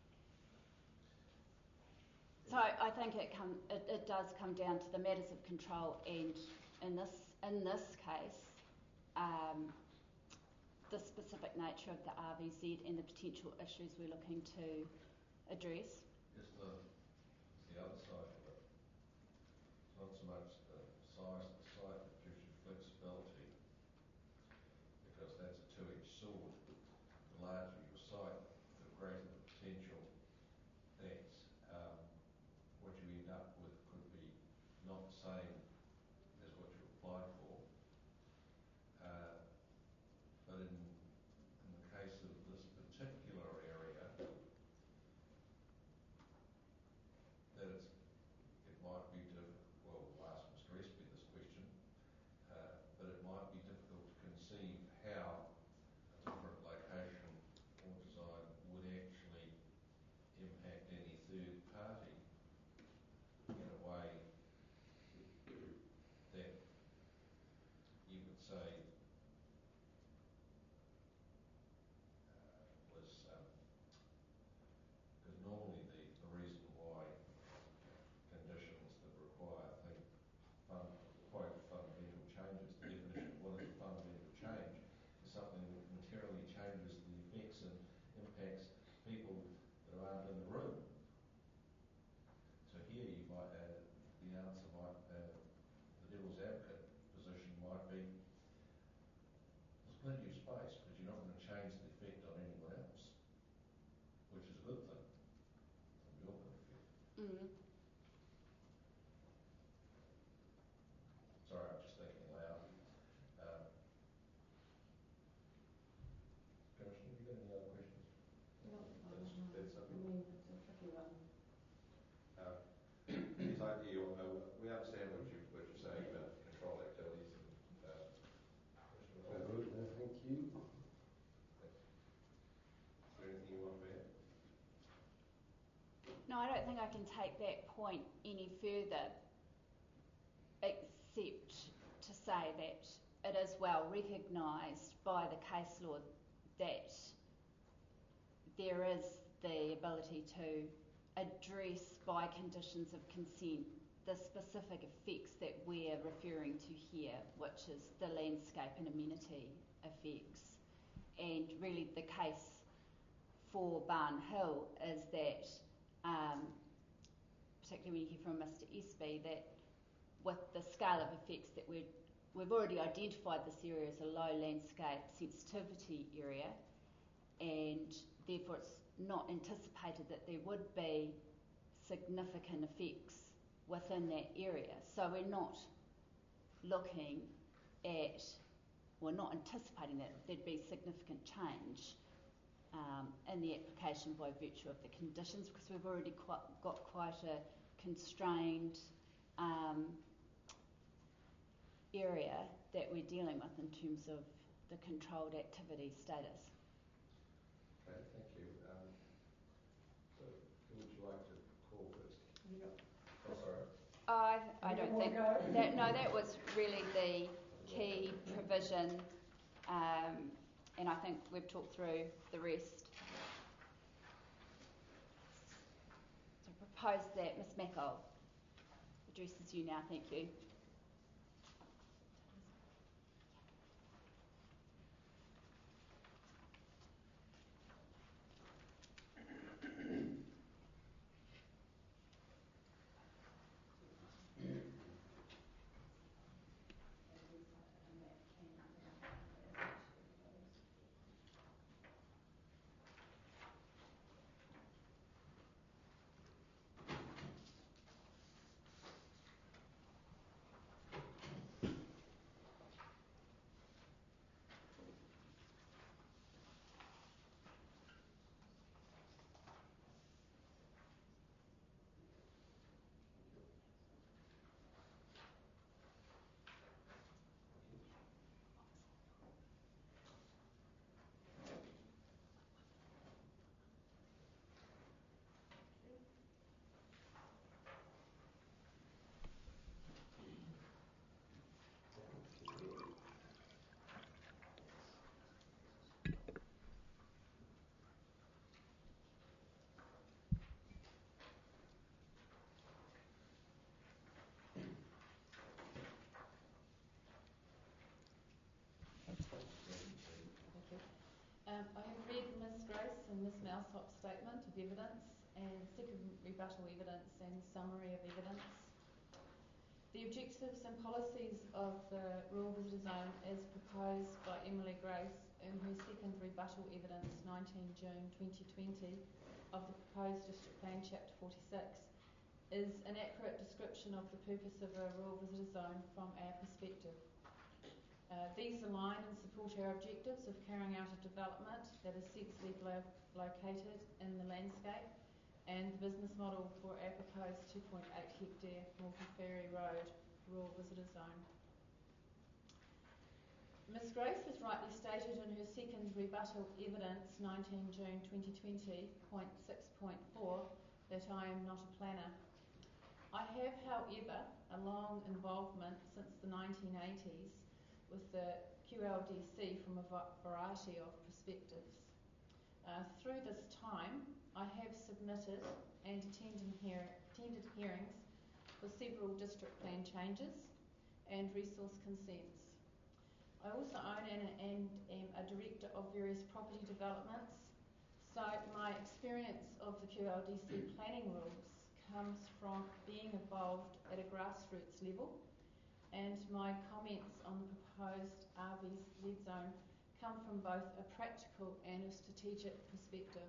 So I think it, come, it, it does come down to the matters of control, and in this in this case, um, the specific nature of the R V Z and the potential issues we're looking to address. is the, the other side of it, not so much the size of the site that gives you flexibility, because that's a two-edged sword. say uh, was because normally the, the reason why conditions that require thing, fun, quite fundamental changes, the definition of what is a fundamental change is something that materially changes the effects and impacts people that aren't in the room. So here you might, uh, the answer might, uh, the devil's advocate position might be there's plenty of space, but you're not going to change the effect on anyone else, which is a good thing from your point of view. Mm. Sorry, I'm just thinking aloud. Um, Commissioner, have you got any other questions? No, That's, that's I something. mean, it's a tricky one. Uh, his idea, uh, we understand what, you, what you're saying about control activities. And, uh, All good, no, thank you. Is there anything you want to add? No, I don't think I can take that point any further, except to say that it is well recognised by the case law that there is the ability to address by conditions of consent the specific effects that we're referring to here, which is the landscape and amenity effects. And really the case for Barn Hill is that, um, particularly when you hear from Mister Espy, that with the scale of effects that we've, we've already identified this area as a low landscape sensitivity area, and therefore it's not anticipated that there would be significant effects within that area. So we're not looking at, we're not anticipating that there'd be significant change um, in the application by virtue of the conditions, because we've already quite, got quite a constrained um, area that we're dealing with in terms of the controlled activity status. Okay, thank you. Um, so, who would you like to call first? You got Oh, sorry. I, I You don't wanna think go? that, no, that was really the key provision, um, and I think we've talked through the rest. So I propose that Miz Mackel addresses you now. Thank you. Um, I have read Miz Grace and Miz Malsop's statement of evidence and second rebuttal evidence and summary of evidence. The objectives and policies of the Rural Visitor Zone as proposed by Emily Grace in her second rebuttal evidence nineteen June twenty twenty of the proposed District Plan Chapter forty-six is an accurate description of the purpose of a Rural Visitor Zone from our perspective. Uh, these align and support our objectives of carrying out a development that is sensibly lo- located in the landscape and the business model for our proposed two point eight hectare Morecambe Ferry Road Rural Visitor Zone. Miz Grace has rightly stated in her second rebuttal evidence nineteen June twenty twenty, point six point four, that I am not a planner. I have, however, a long involvement since the nineteen eighties with the Q L D C from a variety of perspectives. Uh, through this time, I have submitted and attended, hear attended hearings for several district plan changes and resource consents. I also own and, and am a director of various property developments, so my experience of the Q L D C planning rules comes from being involved at a grassroots level, and my comments on the proposed R V Z zone come from both a practical and a strategic perspective.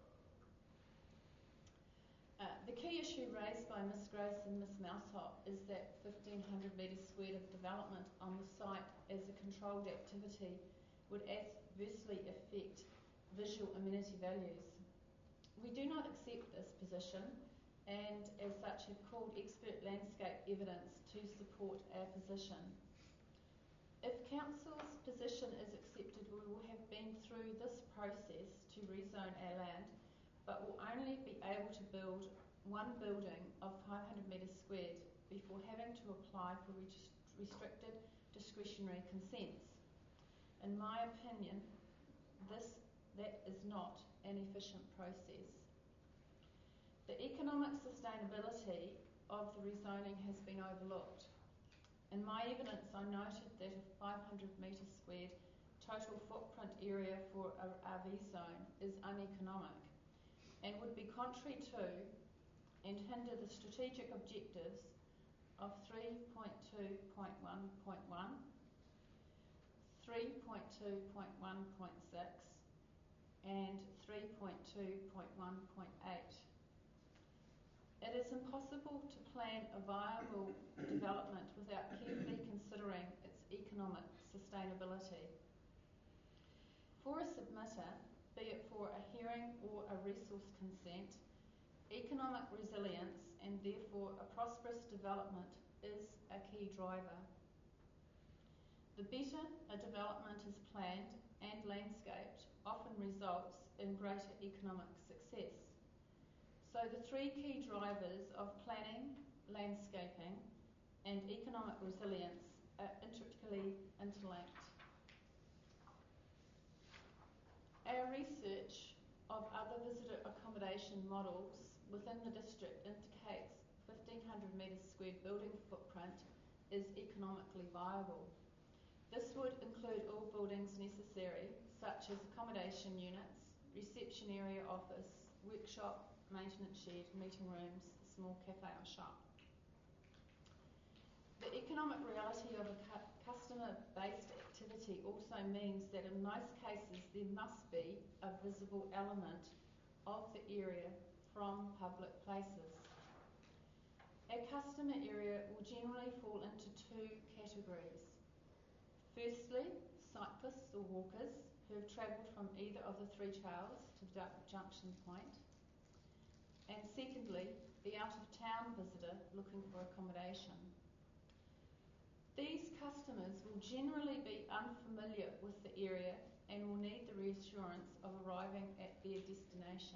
Uh, the key issue raised by Miz Grace and Miz Mousehop is that fifteen hundred metres squared of development on the site as a controlled activity would adversely affect visual amenity values. We do not accept this position and as such have called expert landscape evidence to support our position. If Council's position is accepted, we will have been through this process to rezone our land, but will only be able to build one building of five hundred metres squared before having to apply for restricted discretionary consents. In my opinion, this that is not an efficient process. The economic sustainability of the rezoning has been overlooked. In my evidence, I noted that a five hundred metres squared total footprint area for a R V zone is uneconomic and would be contrary to and hinder the strategic objectives of three point two point one point one, three point two point one point six and three point two point one point eight. It is impossible to plan a viable development without carefully considering its economic sustainability. For a submitter, be it for a hearing or a resource consent, economic resilience and therefore a prosperous development is a key driver. The better a development is planned and landscaped often results in greater economic success. So the three key drivers of planning, landscaping and economic resilience are intricately interlinked. Our research of other visitor accommodation models within the district indicates fifteen hundred metres squared building footprint is economically viable. This would include all buildings necessary, such as accommodation units, reception area office, workshop, maintenance shed, meeting rooms, small cafe or shop. The economic reality of a cu- customer-based activity also means that in most cases there must be a visible element of the area from public places. A customer area will generally fall into two categories. Firstly, cyclists or walkers who have travelled from either of the three trails to the junction point. And secondly, the out-of-town visitor looking for accommodation. These customers will generally be unfamiliar with the area and will need the reassurance of arriving at their destination.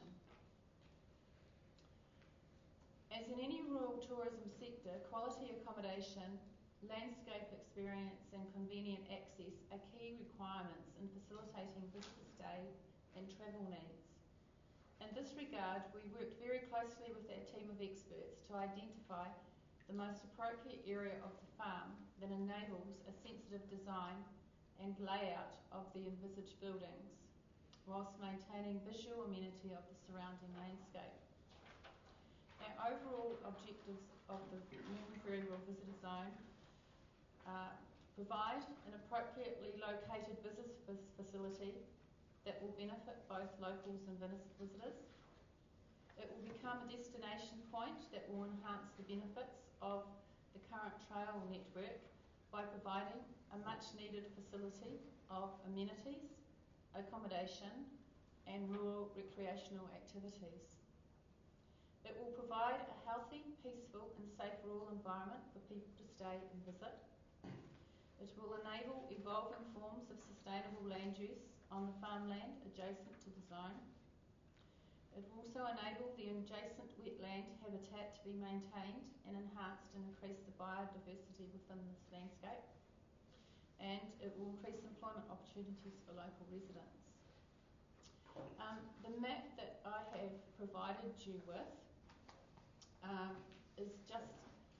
As in any rural tourism sector, quality accommodation, landscape experience and convenient access are key requirements in facilitating visitor stay and travel needs. In this regard, we worked very closely with our team of experts to identify the most appropriate area of the farm that enables a sensitive design and layout of the envisaged buildings, whilst maintaining visual amenity of the surrounding landscape. Our overall objectives of the Moonee Ferry Rural Visitor Zone uh, provide an appropriately located business facility that will benefit both locals and visitors. It will become a destination point that will enhance the benefits of the current trail network by providing a much needed facility of amenities, accommodation and rural recreational activities. It will provide a healthy, peaceful and safe rural environment for people to stay and visit. It will enable evolving forms of sustainable land use on the farmland adjacent to the zone. It will also enable the adjacent wetland habitat to be maintained and enhanced and increase the biodiversity within this landscape. and it will increase employment opportunities for local residents. Um, the map that I have provided you with um, is just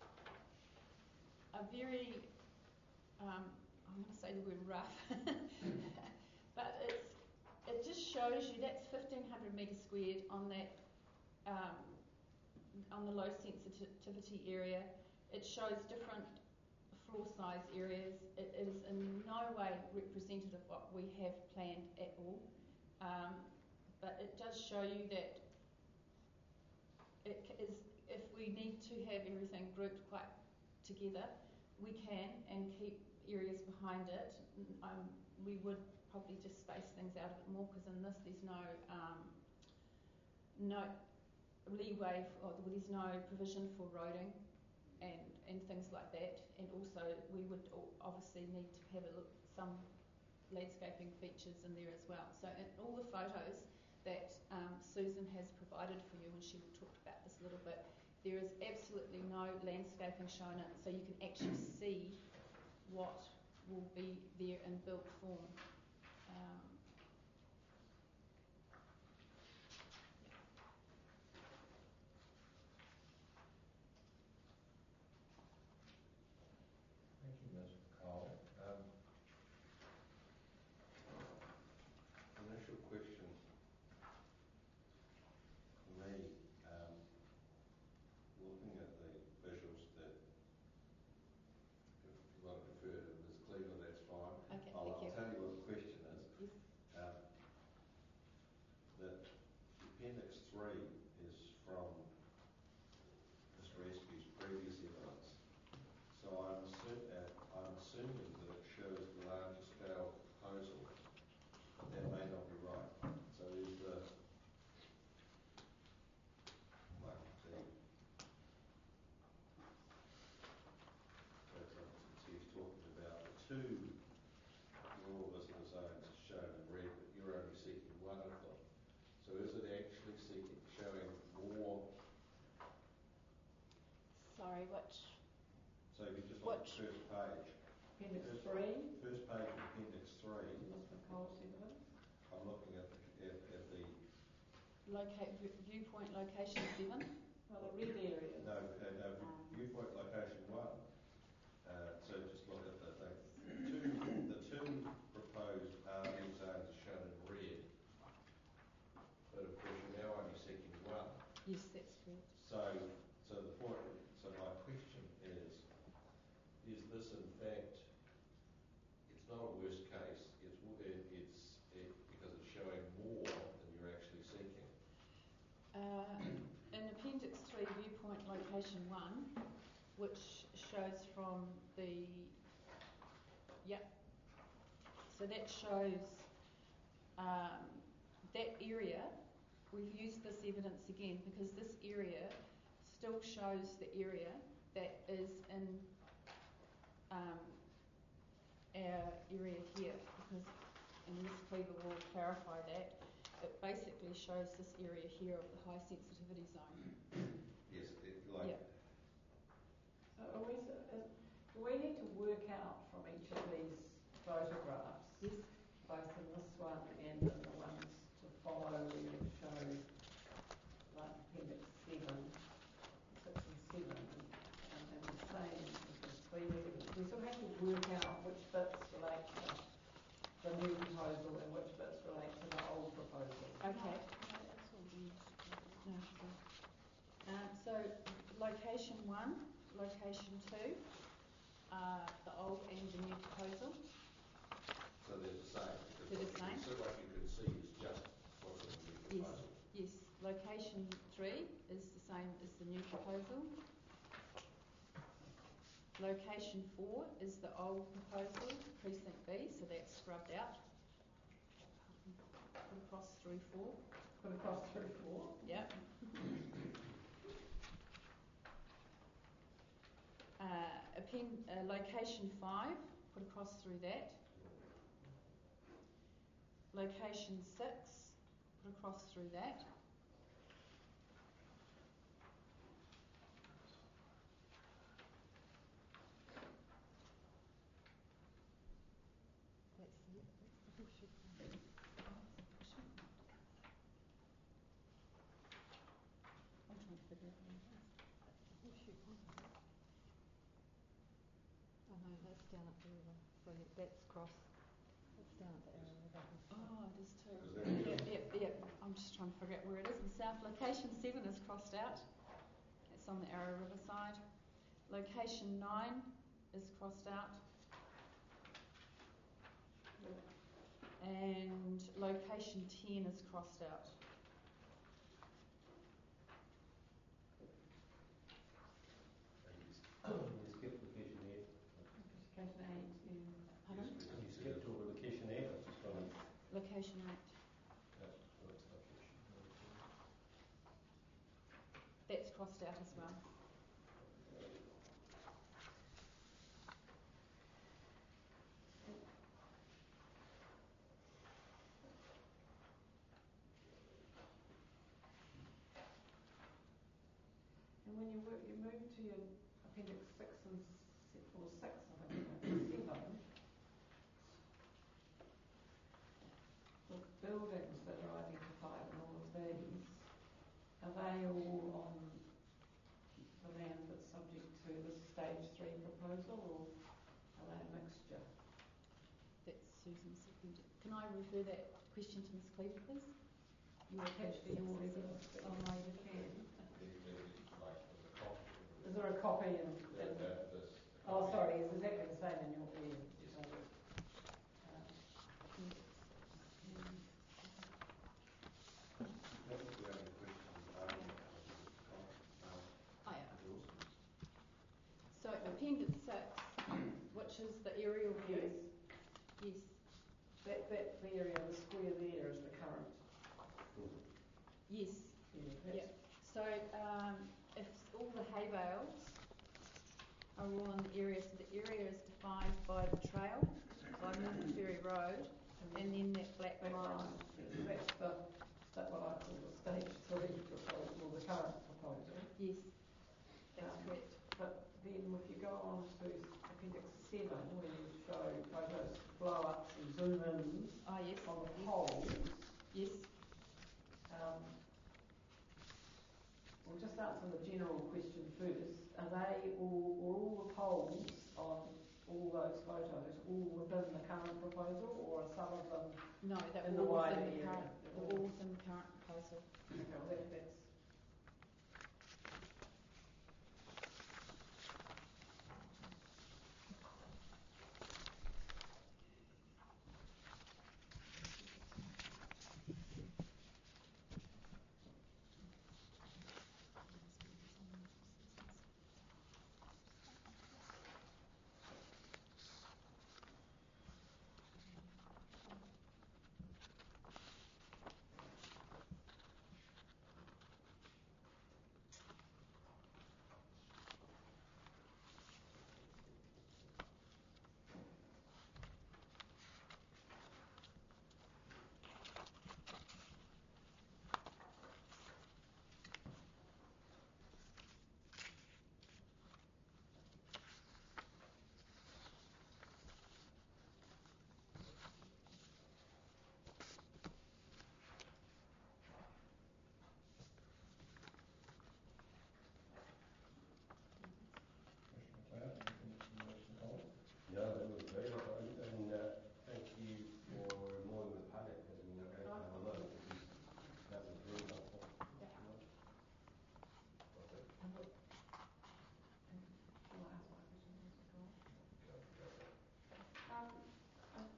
a very, um, I'm going to say the word rough, but it's, it just shows you that's fifteen hundred metres squared on that, um, on the low sensitivity area. It shows different floor size areas. It is in no way representative of what we have planned at all, um, but it does show you that it is, if we need to have everything grouped quite together, we can, and keep areas behind it. Um, we would probably just space things out a bit more, because in this there's no um, no leeway, for, or there's no provision for roading and, and things like that. And also we would obviously need to have a look, some landscaping features in there as well. So in all the photos that um, Susan has provided for you, and she talked about this a little bit, there is absolutely no landscaping shown in it, so you can actually see what will be there in built form. Um, Thank you, Miz Cole. Um, initial question for me, um, looking at the visuals that, if you want to refer to Miz Cleaver, that's fine. okay, I'll, thank I'll you. tell you what the question is. Yes. Um, that Appendix three is from Mister Eskew's previous evidence. So I'm, assume, uh, I'm assuming that it shows the larger scale proposal. That may not be right. So there's the, like the, so, so he's talking about the two rural visitor zones shown in red, but you're only seeking one of them. So is it actually seeking, showing more? Sorry, which? So if you just look at Which? the first page. Appendix First- three, First page of Appendix three. Miz McCall's evidence. I'm looking at the, at, at the Locate viewpoint location seven. Well, the red areas. no, uh, no Um, viewpoint location one. Uh, so just look at the thing. Two, the two proposed R D zones are shown in red, but of course you're now only seeking one. Yes, that's correct. So, so the point. So my question is: is this in fact? It's not a worst case. It's it, it's it, because it's showing more than you're actually seeking. Uh, in Appendix three, viewpoint location one, which shows from the, yep, so that shows um, that area. We've used this evidence again because this area still shows the area that is in um, our area here, because, and Miz Cleaver will clarify that, it basically shows this area here of the high sensitivity zone. Yes, it, like. Yeah. So are we, uh, do we need to work out from each of these photographs, Yes. both in this one and in the ones to follow where it shows like Appendix seven, six and seven, and, and the same with the three evidence. We sort of have to work out which bits relate to the new proposal and which bits relate to the old proposal. Okay. No, so, um, so location one, location two, uh, the old and the new proposal. So they're the same. They're the same. So what you can see is just what's in the new Yes. proposal. Yes. Location three is the same as the new proposal. Location four is the old proposal, precinct B, so that's scrubbed out. Put across through four. Put across through four. Yep. Uh, append, uh, location five, put across through that. Location six, put across through that. Oh no, that's down at the river. So yeah, that's cross. That's down at the Arrow River. Oh, it is too. Is that Yep, yep, yep. I'm just trying to figure out where it is in south. Location seven is crossed out. It's on the Arrow River side. Location nine is crossed out. And location ten is crossed out. You skipped location eight. Location eight is, pardon? You skipped over location eight. I just wanted. Location eight. Yeah, what's location? That's crossed out as well. And when you work, you move to your appendix six and se- or six, I think, and seven. The buildings that are identified in all of these, are they all on the land that's subject to the stage three proposal, or are they a mixture? That's Susan's appendix. Can I refer that question to Miz Cleaver, please? You attach to your evidence, but Oh, you no. can. They, they, like, there's a copy. Is there a copy in, That, in that, that's the oh copy. sorry, it's exactly the same in your evidence. Yes. So, um, That was the only question I had. Um, Oh, yeah. Wilson. So appendix six, which is the aerial view. yes, Yes. that, that the area, the square there is the current. Yes. Yeah, that's Yep. So um, if all the hay bales are all in the area, so the area is defined by the trail, by Milton Ferry Road, and then that black That's line. right. Yes, that's the, that's what I call the stage three proposal, or the current proposal. Yes, that's Um, correct. But then if you go on to appendix seven, where you show photos, blow-ups and zoom-ins Oh, yes. on the Yes. poles, Yes. um, we'll just answer the general question first. Are they all, or all the poles on all those photos all within the current proposal, or are some of them? No, they're In the all wider within the area. current, they're all within the current proposal. Okay, well that, that's Commissioner Clare, anything from Commissioner Collins? No, that was great. And, and uh, thank you for mowing the paddock as we went out to have a look. Because that was really helpful. Yeah. What's that? And look, and shall I ask my question, Mister Cole? Go, go for it. Um, um,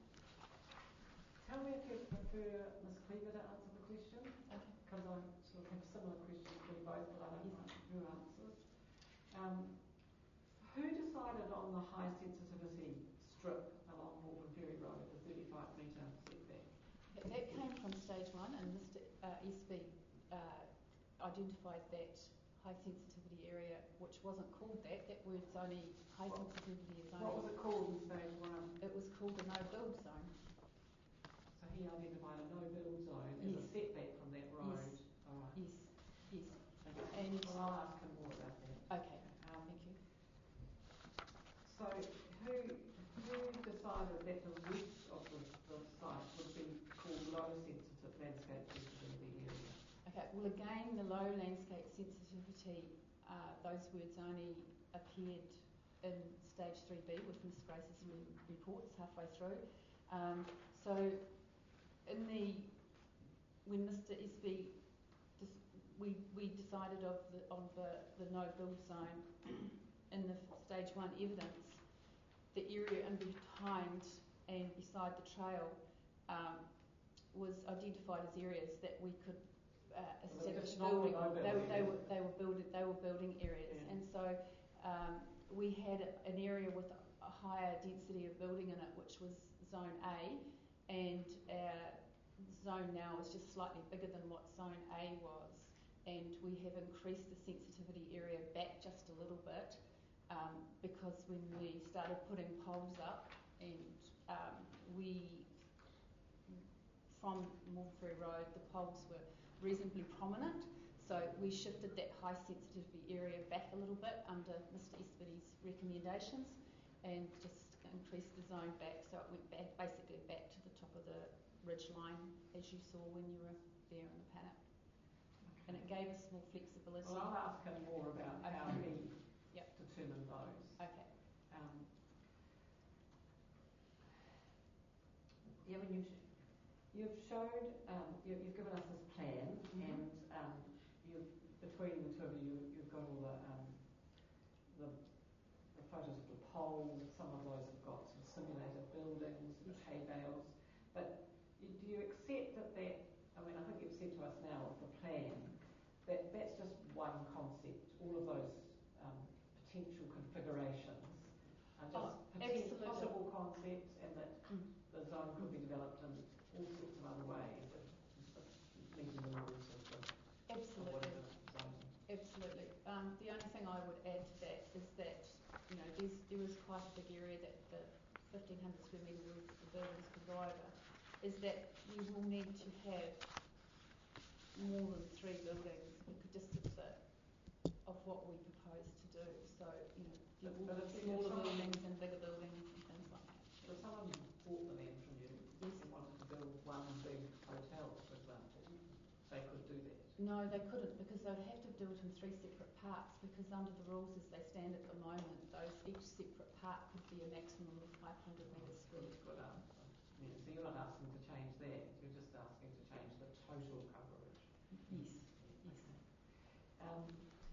tell me if you prefer Miss Cleaver to answer the question, Okay. because I sort of have similar questions for you both, but I don't know who answers. Um, who decided on the high sensitivity strip along Malvern Ferry Road, the thirty-five metre setback? That, that came from stage one, and Mister Uh, S B uh, identified that high sensitivity area, which wasn't called that. That word's only, high What- sensitivity is What only, was it called in stage one? it was called a no build zone. So he identified a no build zone as a Yes. setback from that road. Yes. All right. Yes, yes. Okay. And, Well, I'll ask him more about that. okay, Um, thank you. So who who decided that the rest of the, the site would be called low sensitive landscape sensitivity area? Okay, we well, again, the low landscape sensitivity, uh, those words only appeared in stage three B with Miss Grace's re- reports halfway through. Um, so, in the when Mister Espy, dis- we we decided of the on the, the no build zone in the stage one evidence, the area in behind and beside the trail um, was identified as areas that we could uh, establish Well, building. no They, were- they building were they were building they were building areas, Yeah. and so um, we had an area with a higher density of building in it, which was zone A, and our zone now is just slightly bigger than what zone A was, and we have increased the sensitivity area back just a little bit um, because when we started putting poles up, and um, we from Mulberry Road, the poles were reasonably prominent, so we shifted that high sensitivity area back a little bit under Mister Espy's recommendations and just increased the zone back, so it went back, basically back to the top of the ridge line as you saw when you were there in the paddock. And it gave us more flexibility. Well, I'll ask him more about Okay. how he Yep. determined those. Okay. Um, yeah, when you you've showed, um, you, you've given us this plan, Mhm. and um, you've between the two of you, you've got all the um, the, the photos of the poles. Some of those have got some simulated buildings, the hay bales. But you, do you accept that that? I mean, I think you've said to us now with the plan that that's just one concept. All of those um, potential configurations are just Oh, poten- absolutely. possible concepts, and that Mm. the zone could be developed in all sorts of other ways, if, if meeting the rules of the of Absolutely. whatever zoning. Absolutely. Um, the only thing I would add to that is that, you know, there's, there is quite a big area that the fifteen hundred square metre roof of the buildings could go over, is that we will need to have more than three buildings equidistant of what we propose to do. So, you know, there will But be if- if smaller someone- buildings and bigger buildings and things like that. So if someone bought the land from you Yes. and wanted to build one big hotel, for example, they could do that. No, they couldn't, because they'd have to do it in three separate parts, because under the rules as they stand at the moment, those each separate part could be a maximum of five hundred metres square. Good answer. Yeah, so you're not asking to change that, you're just asking to change the total coverage. Yes, yes. Okay. Um,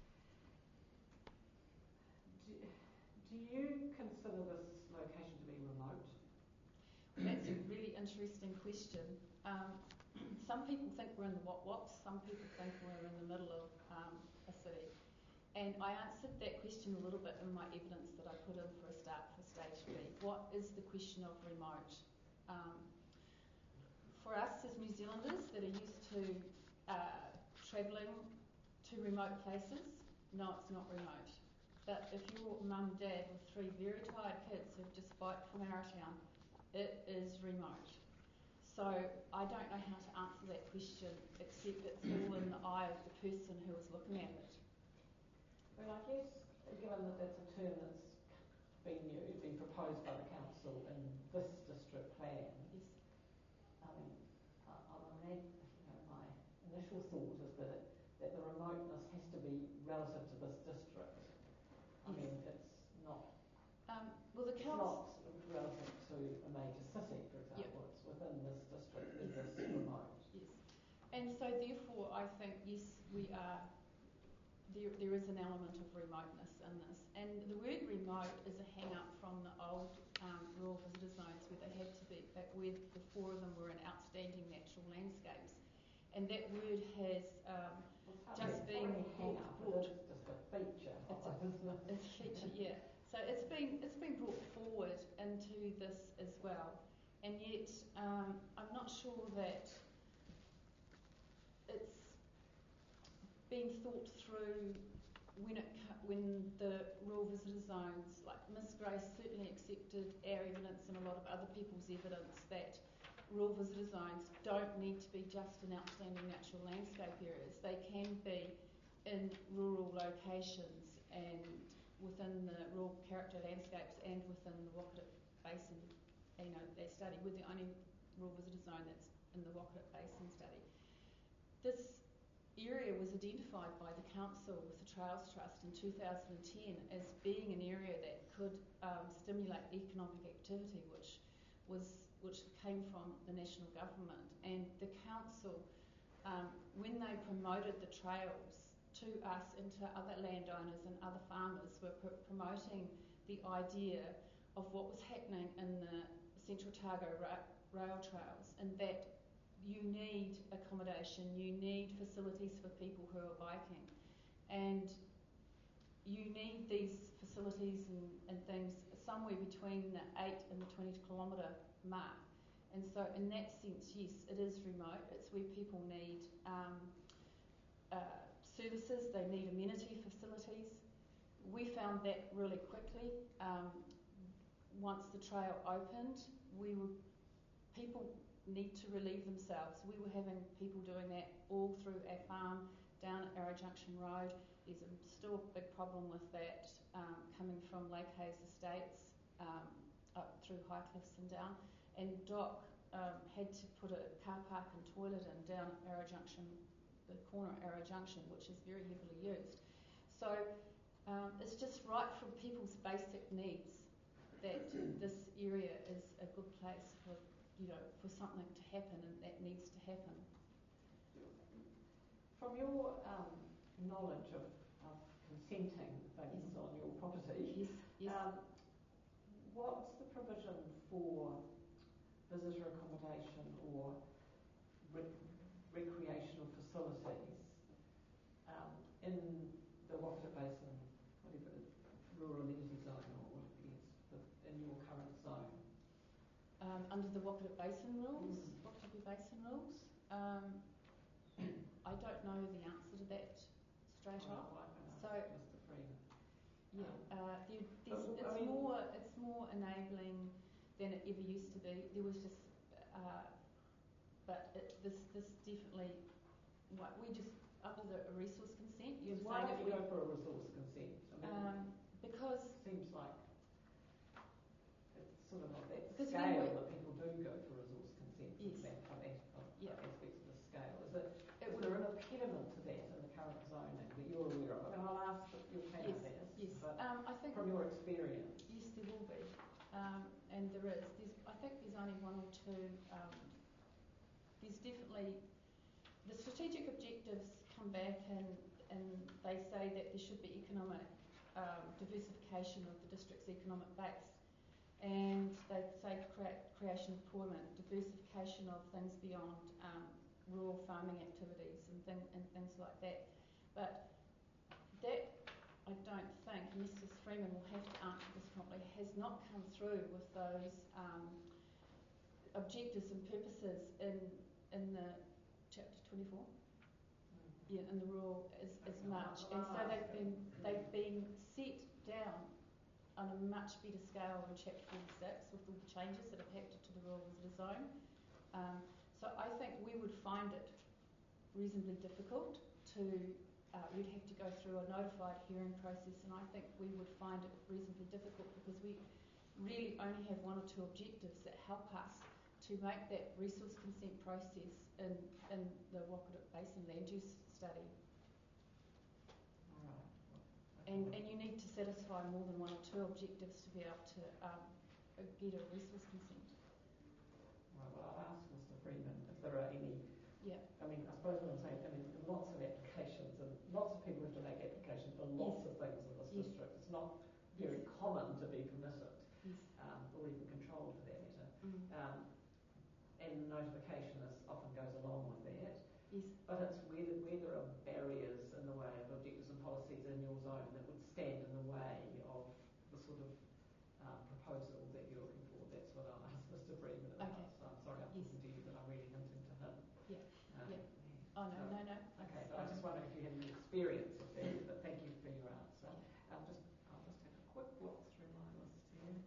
do, do you consider this location to be remote? That's a really interesting question. Um, some people think we're in the Wop Wops, some people think we're in the middle of um, a city. And I answered that question a little bit in my evidence that I put in for a start for stage B. What is the question of remote? Um, for us as New Zealanders that are used to uh, travelling to remote places, no, it's not remote. But if your mum and dad with three very tired kids who've just biked from Arrowtown, it is remote. So I don't know how to answer that question, except it's all in the eye of the person who is looking at it. Well, I guess, given that that's a term that's been used, been proposed by the council in this district plan, Yes. I mean, I, I mean, you know, my initial thought is that it, that the remoteness has to be relative to this district. I Yes. mean, it's not. Um, well, the It's council. not relative to a major city, for example. Yep. It's within this district, in this remote. Yes. And so therefore I think, yes, we are, there, there is an element of remoteness in this. And the word remote is a hang-up from the old um, rural visitor zones where they had to be, uh, where the four of them were in outstanding natural landscapes. And that word has um, Well, it's just hardly- been it's hardly a hang-up, brought- it is just a feature. It's a- of it, isn't it? It's a feature, yeah. So it's been it's been brought forward into this as well, and yet um, I'm not sure that it's been thought through when it co- when the rural visitor zones, like Miss Grace certainly accepted our evidence and a lot of other people's evidence that rural visitor zones don't need to be just in outstanding natural landscape areas. They can be in rural locations and within the rural character landscapes and within the Wakato Basin, you know, their study. We're the only rural visitor zone that's in the Wakato Basin study. This area identified by the council with the Trails Trust in two thousand ten as being an area that could um, stimulate economic activity, which was which came from the national government. And the council, um, when they promoted the trails to us and to other landowners and other farmers, were pr- promoting the idea of what was happening in the Central Otago ra- rail trails, and that you need accommodation, you need facilities for people who are biking, and you need these facilities and, and things somewhere between the eight and the twenty kilometre mark. And so in that sense, yes, it is remote. It's where people need um, uh, services, they need amenity facilities. We found that really quickly. Um, once the trail opened, we were, people need to relieve themselves. We were having people doing that all through our farm, down at Arrow Junction Road. There's a, still a big problem with that um, coming from Lake Hayes Estates um, up through Highcliffs and down. And Doc um, had to put a car park and toilet in down at Arrow Junction, the corner of Arrow Junction, which is very heavily used. So um, it's just right from people's basic needs that this area is a good place for, you know, for something to happen, and that needs to happen. From your um, knowledge of, of consenting things Yes. on your property, Yes, yes. um, what's the provision for visitor accommodation or rec- recreational facilities um, in the Waikato Basin, whatever, rural amenity zone or what it is, the, in your current zone? Um, under the Waikato Basin rules, Mm. Waikato Basin rules, um, I don't know the answer to that straight Oh, off. I can So, ask Mister Freeman. yeah, uh, there, there's, But, I it's mean- more it's more enabling than it ever used to be. There was just, uh, but it, this this definitely, what we just under the resource consent. You're Why saying don't if you we, go for a resource consent? I mean, um, because it seems like it's sort of of that Because when scale we- that people do go for resource consent Yes. from that, from that, from Yeah. aspects of the scale. Is, it, it is would, there an impediment to that in the current zoning that you're aware of? I mean, I'll ask your panel yes, this, yes. but Um, I think from your experience. yes, there will be, um, and there is. There's, I think there's only one or two. Um, there's definitely the strategic objectives come back and and they say that there should be economic um, diversification of the district's economic base, and they say crea- creation of employment, diversification of things beyond um, rural farming activities and, thing, and things like that. But that, I don't think, Missus Freeman will have to answer this properly, has not come through with those um, objectives and purposes in in the chapter twenty-four. Yeah, in the rural as, as much, and so they've been they've been set down on a much better scale in chapter forty-six with all the changes that have happened to the rural visitor zone. Um, so I think we would find it reasonably difficult to. Uh, we'd have to go through a notified hearing process, and I think we would find it reasonably difficult because we really only have one or two objectives that help us to make that resource consent process in in the Waikato Basin land use study. All right. And, and you need to satisfy more than one or two objectives to be able to um, get a resource consent. Right, well, I'll ask Mister Freeman if there are any. Yeah. I mean, I suppose what I'm saying, I mean, there are lots of applications, and lots of people have to make applications for lots Yes. of things in this Yes. district. It's not very Yes. common to be permitted, Yes. um, or even controlled for that matter. Mm. Um, and notification is, often goes along with that. Yes. But it's where, where there are barriers in the way of objectives and policies in your zone that would stand in the way of the sort of um, proposal that you're looking for. That's what I'll ask Mister Freeman about. Okay. So I'm sorry I'm Yes. talking to you, but I'm really hinting to him. Yeah. Um, Yeah. Oh no, so- no, no. Okay, That's, but I um, just wondered if you had any experience of that, but thank you for your answer. I'll just, I'll just take a quick look through my list here.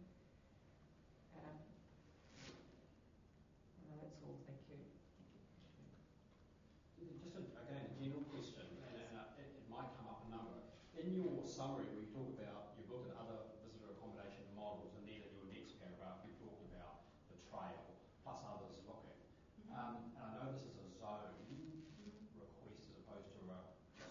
Um, no, that's all, thank you. Just a, again, a general question, and, and uh, it, it might come up a number. In your summary, where you talk about, you've looked at other visitor accommodation models, and then in your next paragraph, you talked about the trail, plus others looking. Mhm. Um, and I know this is a zone Mhm. request as opposed to a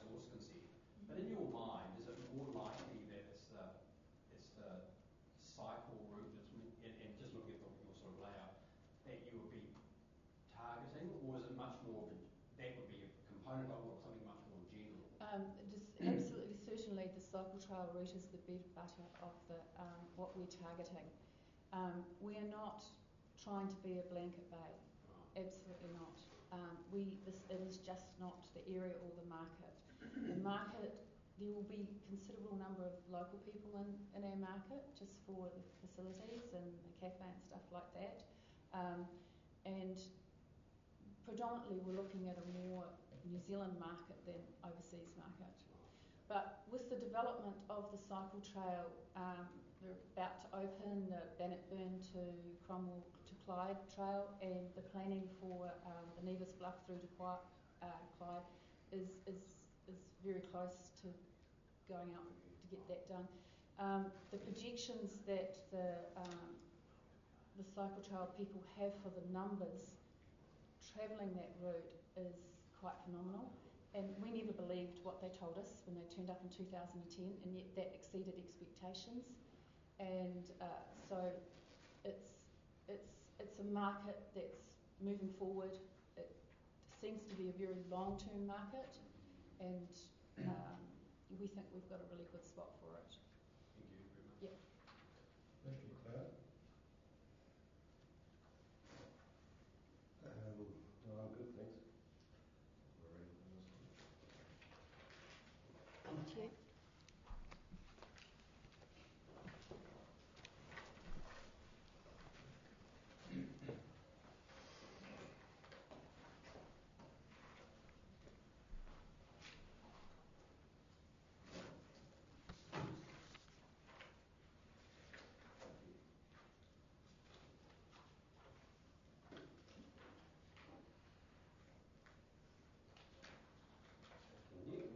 Um, just absolutely certainly the cycle trail route is the bread and butter of the, um, what we're targeting. Um, we are not trying to be a blanket bay, absolutely not. Um, we, this, it is just not the area or the market. The market, there will be a considerable number of local people in, in our market just for the facilities and the cafe and stuff like that. Um, and predominantly we're looking at a more New Zealand market than overseas market. But with the development of the cycle trail, um, they're about to open the Bannockburn to Cromwell to Clyde trail, and the planning for um, the Nevis Bluff through to Clyde, uh, Clyde is, is, is very close to going out to get that done. Um, the projections that the, um, the cycle trail people have for the numbers travelling that route is quite phenomenal, and we never believed what they told us when they turned up in two thousand ten, and yet that exceeded expectations. And uh, so it's it's it's a market that's moving forward. It seems to be a very long-term market, and um, we think we've got a really good spot for it. Thank you very much. Yeah. Thank you, Claire. Um, no, I'm good, thanks. We're ready for this one. Thank you. Thank you.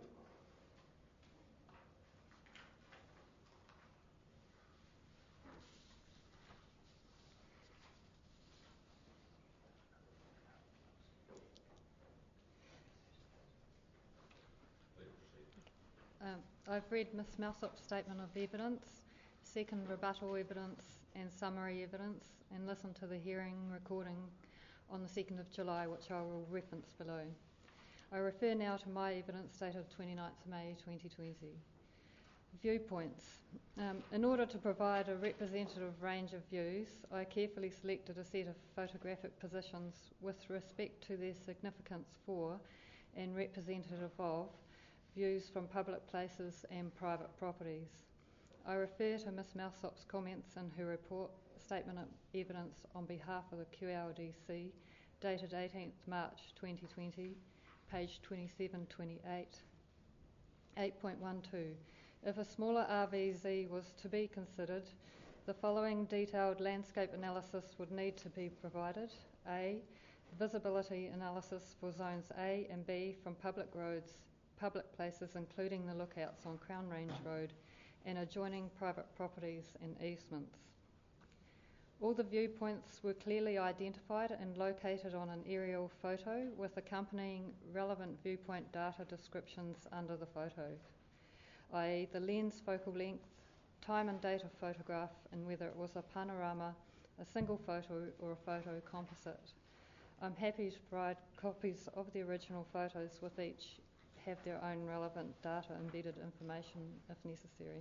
Um, I've read Miz Malsop's statement of evidence, second rebuttal evidence and summary evidence, and listened to the hearing recording on the second of July, which I will reference below. I refer now to my evidence dated twenty-ninth of May twenty twenty. Viewpoints. Um, in order to provide a representative range of views, I carefully selected a set of photographic positions with respect to their significance for and representative of views from public places and private properties. I refer to Miz Malsop's comments in her report statement of evidence on behalf of the Q L D C dated eighteenth March twenty twenty, page twenty-seven twenty-eight. eight point one two. If a smaller R V Z was to be considered, the following detailed landscape analysis would need to be provided. A. Visibility analysis for zones A and B from public roads, public places including the lookouts on Crown Range Road and adjoining private properties and easements. All the viewpoints were clearly identified and located on an aerial photo with accompanying relevant viewpoint data descriptions under the photo, that is the lens focal length, time and date of photograph, and whether it was a panorama, a single photo or a photo composite. I'm happy to provide copies of the original photos with each have their own relevant data embedded information if necessary.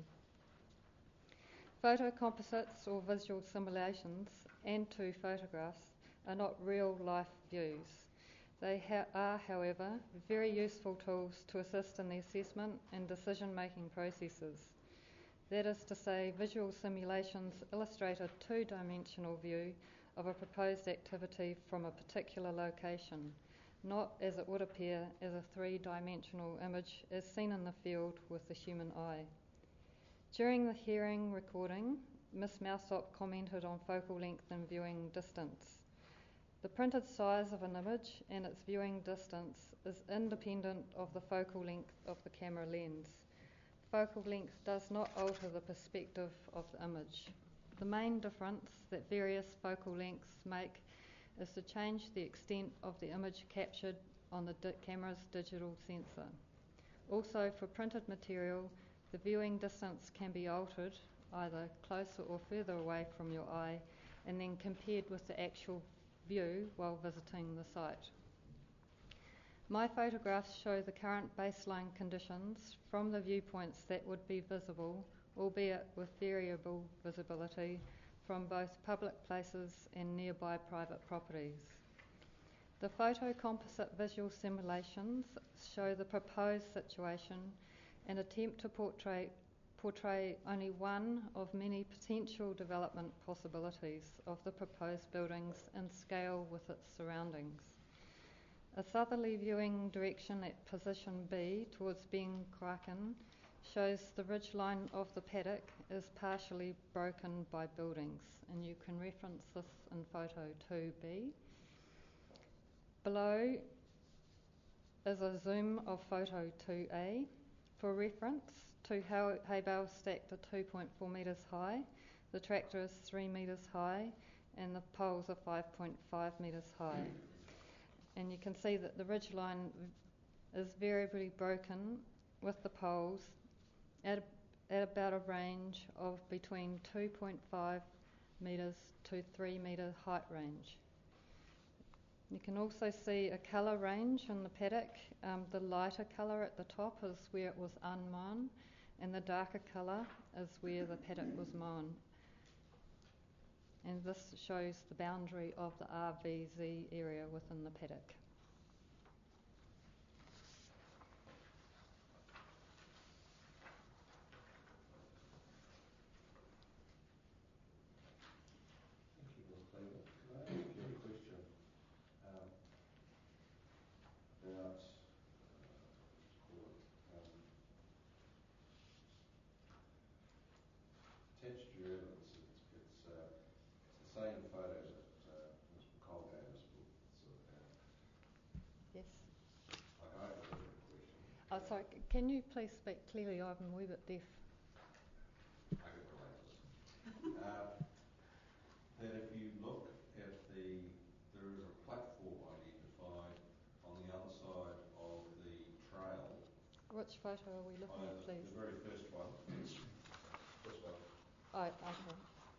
Photo composites or visual simulations and two photographs are not real life views. They ha- are, however, very useful tools to assist in the assessment and decision-making processes. That is to say, visual simulations illustrate a two-dimensional view of a proposed activity from a particular location, not as it would appear as a three-dimensional image as seen in the field with the human eye. During the hearing recording, Miz Malsop commented on focal length and viewing distance. The printed size of an image and its viewing distance is independent of the focal length of the camera lens. Focal length does not alter the perspective of the image. The main difference that various focal lengths make is to change the extent of the image captured on the di- camera's digital sensor. Also, for printed material, the viewing distance can be altered either closer or further away from your eye and then compared with the actual view while visiting the site. My photographs show the current baseline conditions from the viewpoints that would be visible, albeit with variable visibility, from both public places and nearby private properties. The photo-composite visual simulations show the proposed situation and attempt to portray, portray only one of many potential development possibilities of the proposed buildings in scale with its surroundings. A southerly viewing direction at position B towards Ben Kraken shows the ridgeline of the paddock is partially broken by buildings, and you can reference this in photo two B. Below is a zoom of photo two A. For reference, two hay bales stacked are two point four metres high, the tractor is three metres high, and the poles are five point five metres high. And you can see that the ridgeline is variably broken with the poles at, a, at about a range of between two point five metres to three metre height range. You can also see a colour range in the paddock. Um, the lighter colour at the top is where it was unmown, and the darker colour is where the paddock was mown. And this shows the boundary of the R V Z area within the paddock. Thank you, Miz Cleveland. Can I ask you a question um, about, uh, call it, um, texture evidence? It's, it's, uh, it's the same photos that uh, Miz McCall gave us. So, uh, Yes. I have a different question. Oh, sorry, c- can you please speak clearly? I'm a wee bit deaf. I can relate to this. uh, that if you look at the, there is a platform identified on the other side of the trail. Which photo are we looking Uh, at, please? The very first one. This one. Oh, okay.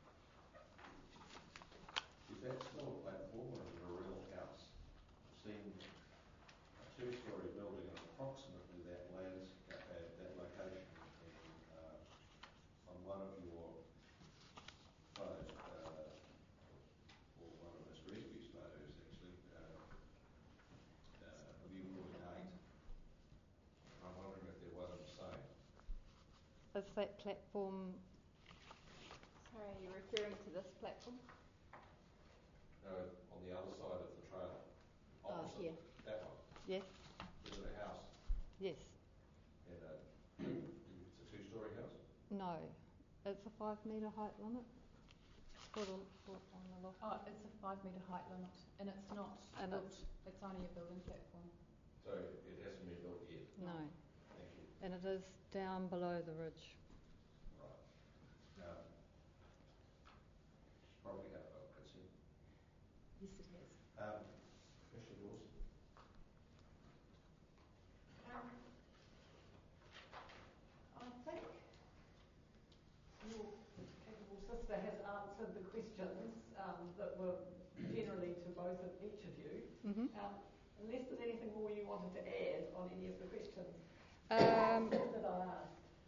Is that still a platform or is it a real house? I've seen a two-storey building in approximately that landscape, uh, that location in, uh, on one of your photos, uh, or one of Mister Espy's photos actually, uh, uh, viewpoint eight. I'm wondering if they're one and the same. Is that platform? Sorry, are you referring to this platform? No, on the other side of the trail. Oh, Opposite here. that one. Yes. Is it a house? Yes. And uh, it's a two-storey house? No. It's a five metre height limit for the, for on the loft. Oh, it's a five metre height limit, and it's not And built. it's- It's only a building platform. So it hasn't been built yet? No. Thank you. And it is down below the ridge. Right. Um, probably have a consent. Yes, it has. Um, Commissioner Dawson? Um, I think your capable sister has answered the questions um, that were generally to both of each of you. Mm-hmm. Um, unless there's anything more you wanted to add on any of the questions Um, that I asked.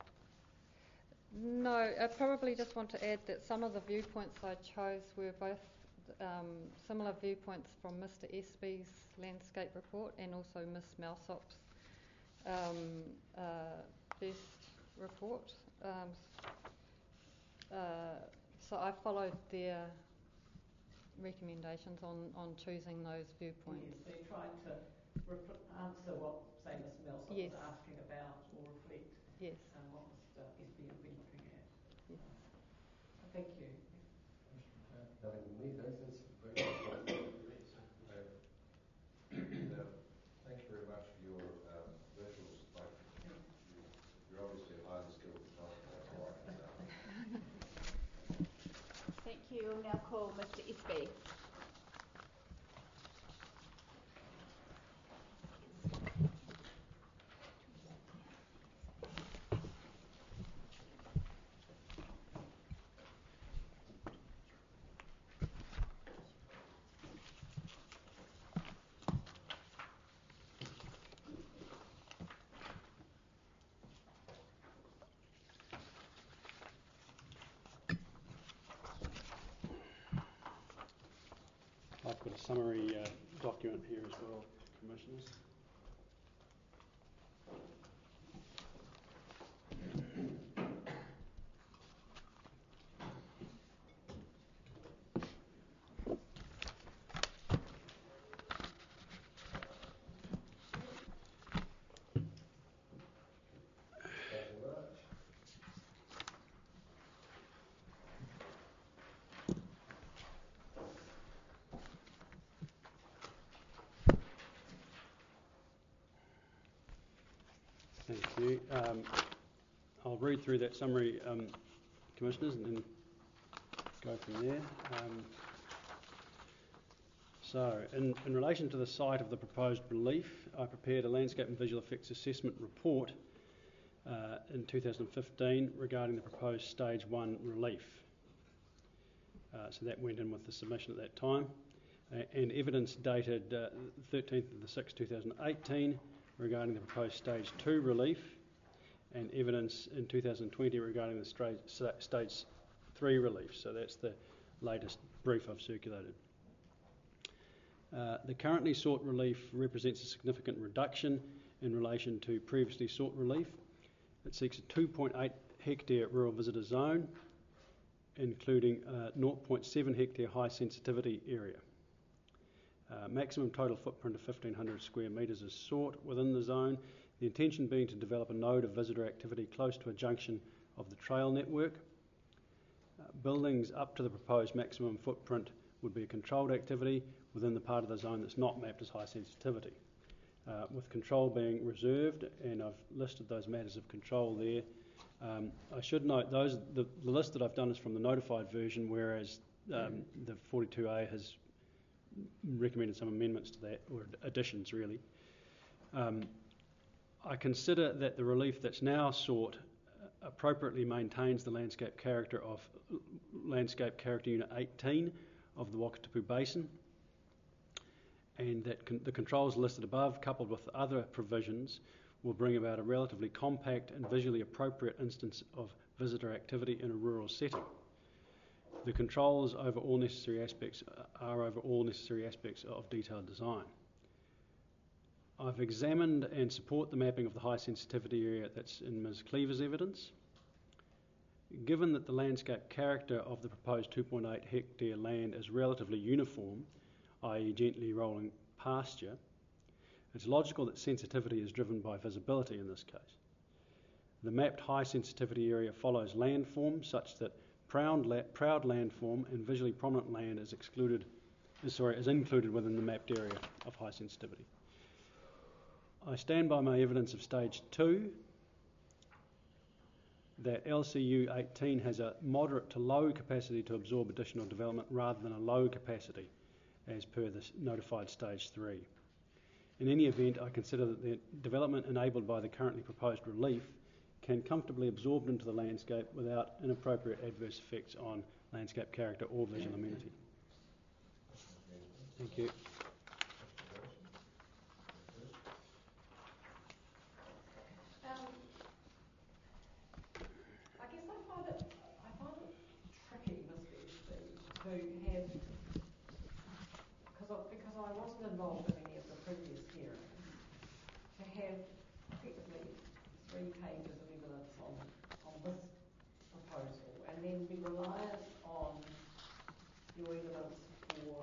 No, I probably just want to add that some of the viewpoints I chose were both um, similar viewpoints from Mister Espy's landscape report and also Miss Malsop's um, uh, first report. Um, uh, so I followed their recommendations on, on choosing those viewpoints. Yes, so you're trying to rep- answer what, say, Miss Milsop Yes. was asking about or reflect Yes. um, what Mister Espy has been looking at. Yes. Uh, thank you. Nothing from me, thanks. That's very good. Uh, now, thank you very much for your um, visuals. Like, you, you're obviously a highly skilled photographer, that's all I can say. Thank you. We'll now call Mister Espy. summary uh, document here as well, Commissioners. Thank you. Um, I'll read through that summary, um, Commissioners, and then go from there. Um, so, in, in relation to the site of the proposed relief, I prepared a landscape and visual effects assessment report uh, in two thousand fifteen regarding the proposed stage one relief. Uh, so that went in with the submission at that time. Uh, and evidence dated uh, thirteenth of the sixth two thousand eighteen regarding the proposed stage two relief, and evidence in two thousand twenty regarding the stra- stage three relief. So that's the latest brief I've circulated. Uh, the currently sought relief represents a significant reduction in relation to previously sought relief. It seeks a two point eight hectare rural visitor zone, including a zero point seven hectare high sensitivity area. Uh, maximum total footprint of fifteen hundred square metres is sought within the zone, the intention being to develop a node of visitor activity close to a junction of the trail network. Uh, buildings up to the proposed maximum footprint would be a controlled activity within the part of the zone that's not mapped as high sensitivity, uh, with control being reserved, and I've listed those matters of control there. Um, I should note those the, the list that I've done is from the notified version, whereas um, the forty-two A has recommended some amendments to that, or additions really. Um, I consider that the relief that's now sought appropriately maintains the landscape character of Landscape Character Unit eighteen of the Wakatipu Basin, and that con- the controls listed above, coupled with the other provisions, will bring about a relatively compact and visually appropriate instance of visitor activity in a rural setting. The controls over all necessary aspects are over all necessary aspects of detailed design. I've examined and support the mapping of the high sensitivity area that's in Miz Cleaver's evidence. Given that the landscape character of the proposed two point eight hectare land is relatively uniform, that is gently rolling pasture, it's logical that sensitivity is driven by visibility in this case. The mapped high sensitivity area follows landform such that proud, la- proud landform and visually prominent land is excluded, is, sorry, is included within the mapped area of high sensitivity. I stand by my evidence of stage two, that L C U eighteen has a moderate to low capacity to absorb additional development rather than a low capacity as per the notified stage three. In any event, I consider that the development enabled by the currently proposed relief can comfortably absorb into the landscape without inappropriate adverse effects on landscape character or visual amenity. Thank you. Um, I guess I find it I find it tricky, Mister Steve, to have because I, because I wasn't involved in any of the previous hearings, to have effectively three pages of evidence on on this proposal, and then be reliant on your evidence for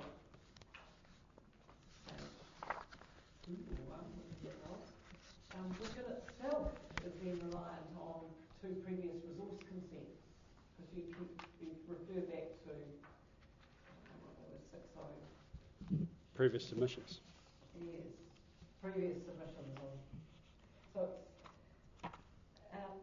two or one, whatever it was, um, which in itself is then reliant on two previous resource consents, because you keep you refer back to uh, what there was six oh. Previous submissions. Yes, previous submissions on. So it's, um,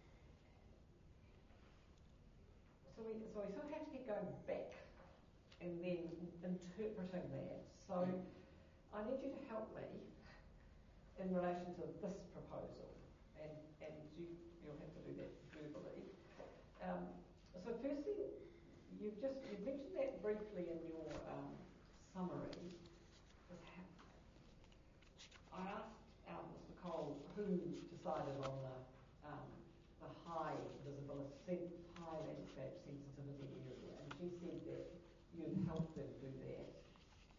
so we so we sort of have to keep going back and then interpreting that. So I need you to help me in relation to this proposal, and and you you'll have to do that verbally. Um, so firstly, you've just you mentioned that briefly in your um, summary. I asked um, Mister Cole who decided on the um, the high visibility, high landscape sensitivity area, and she said that you'd helped them do that.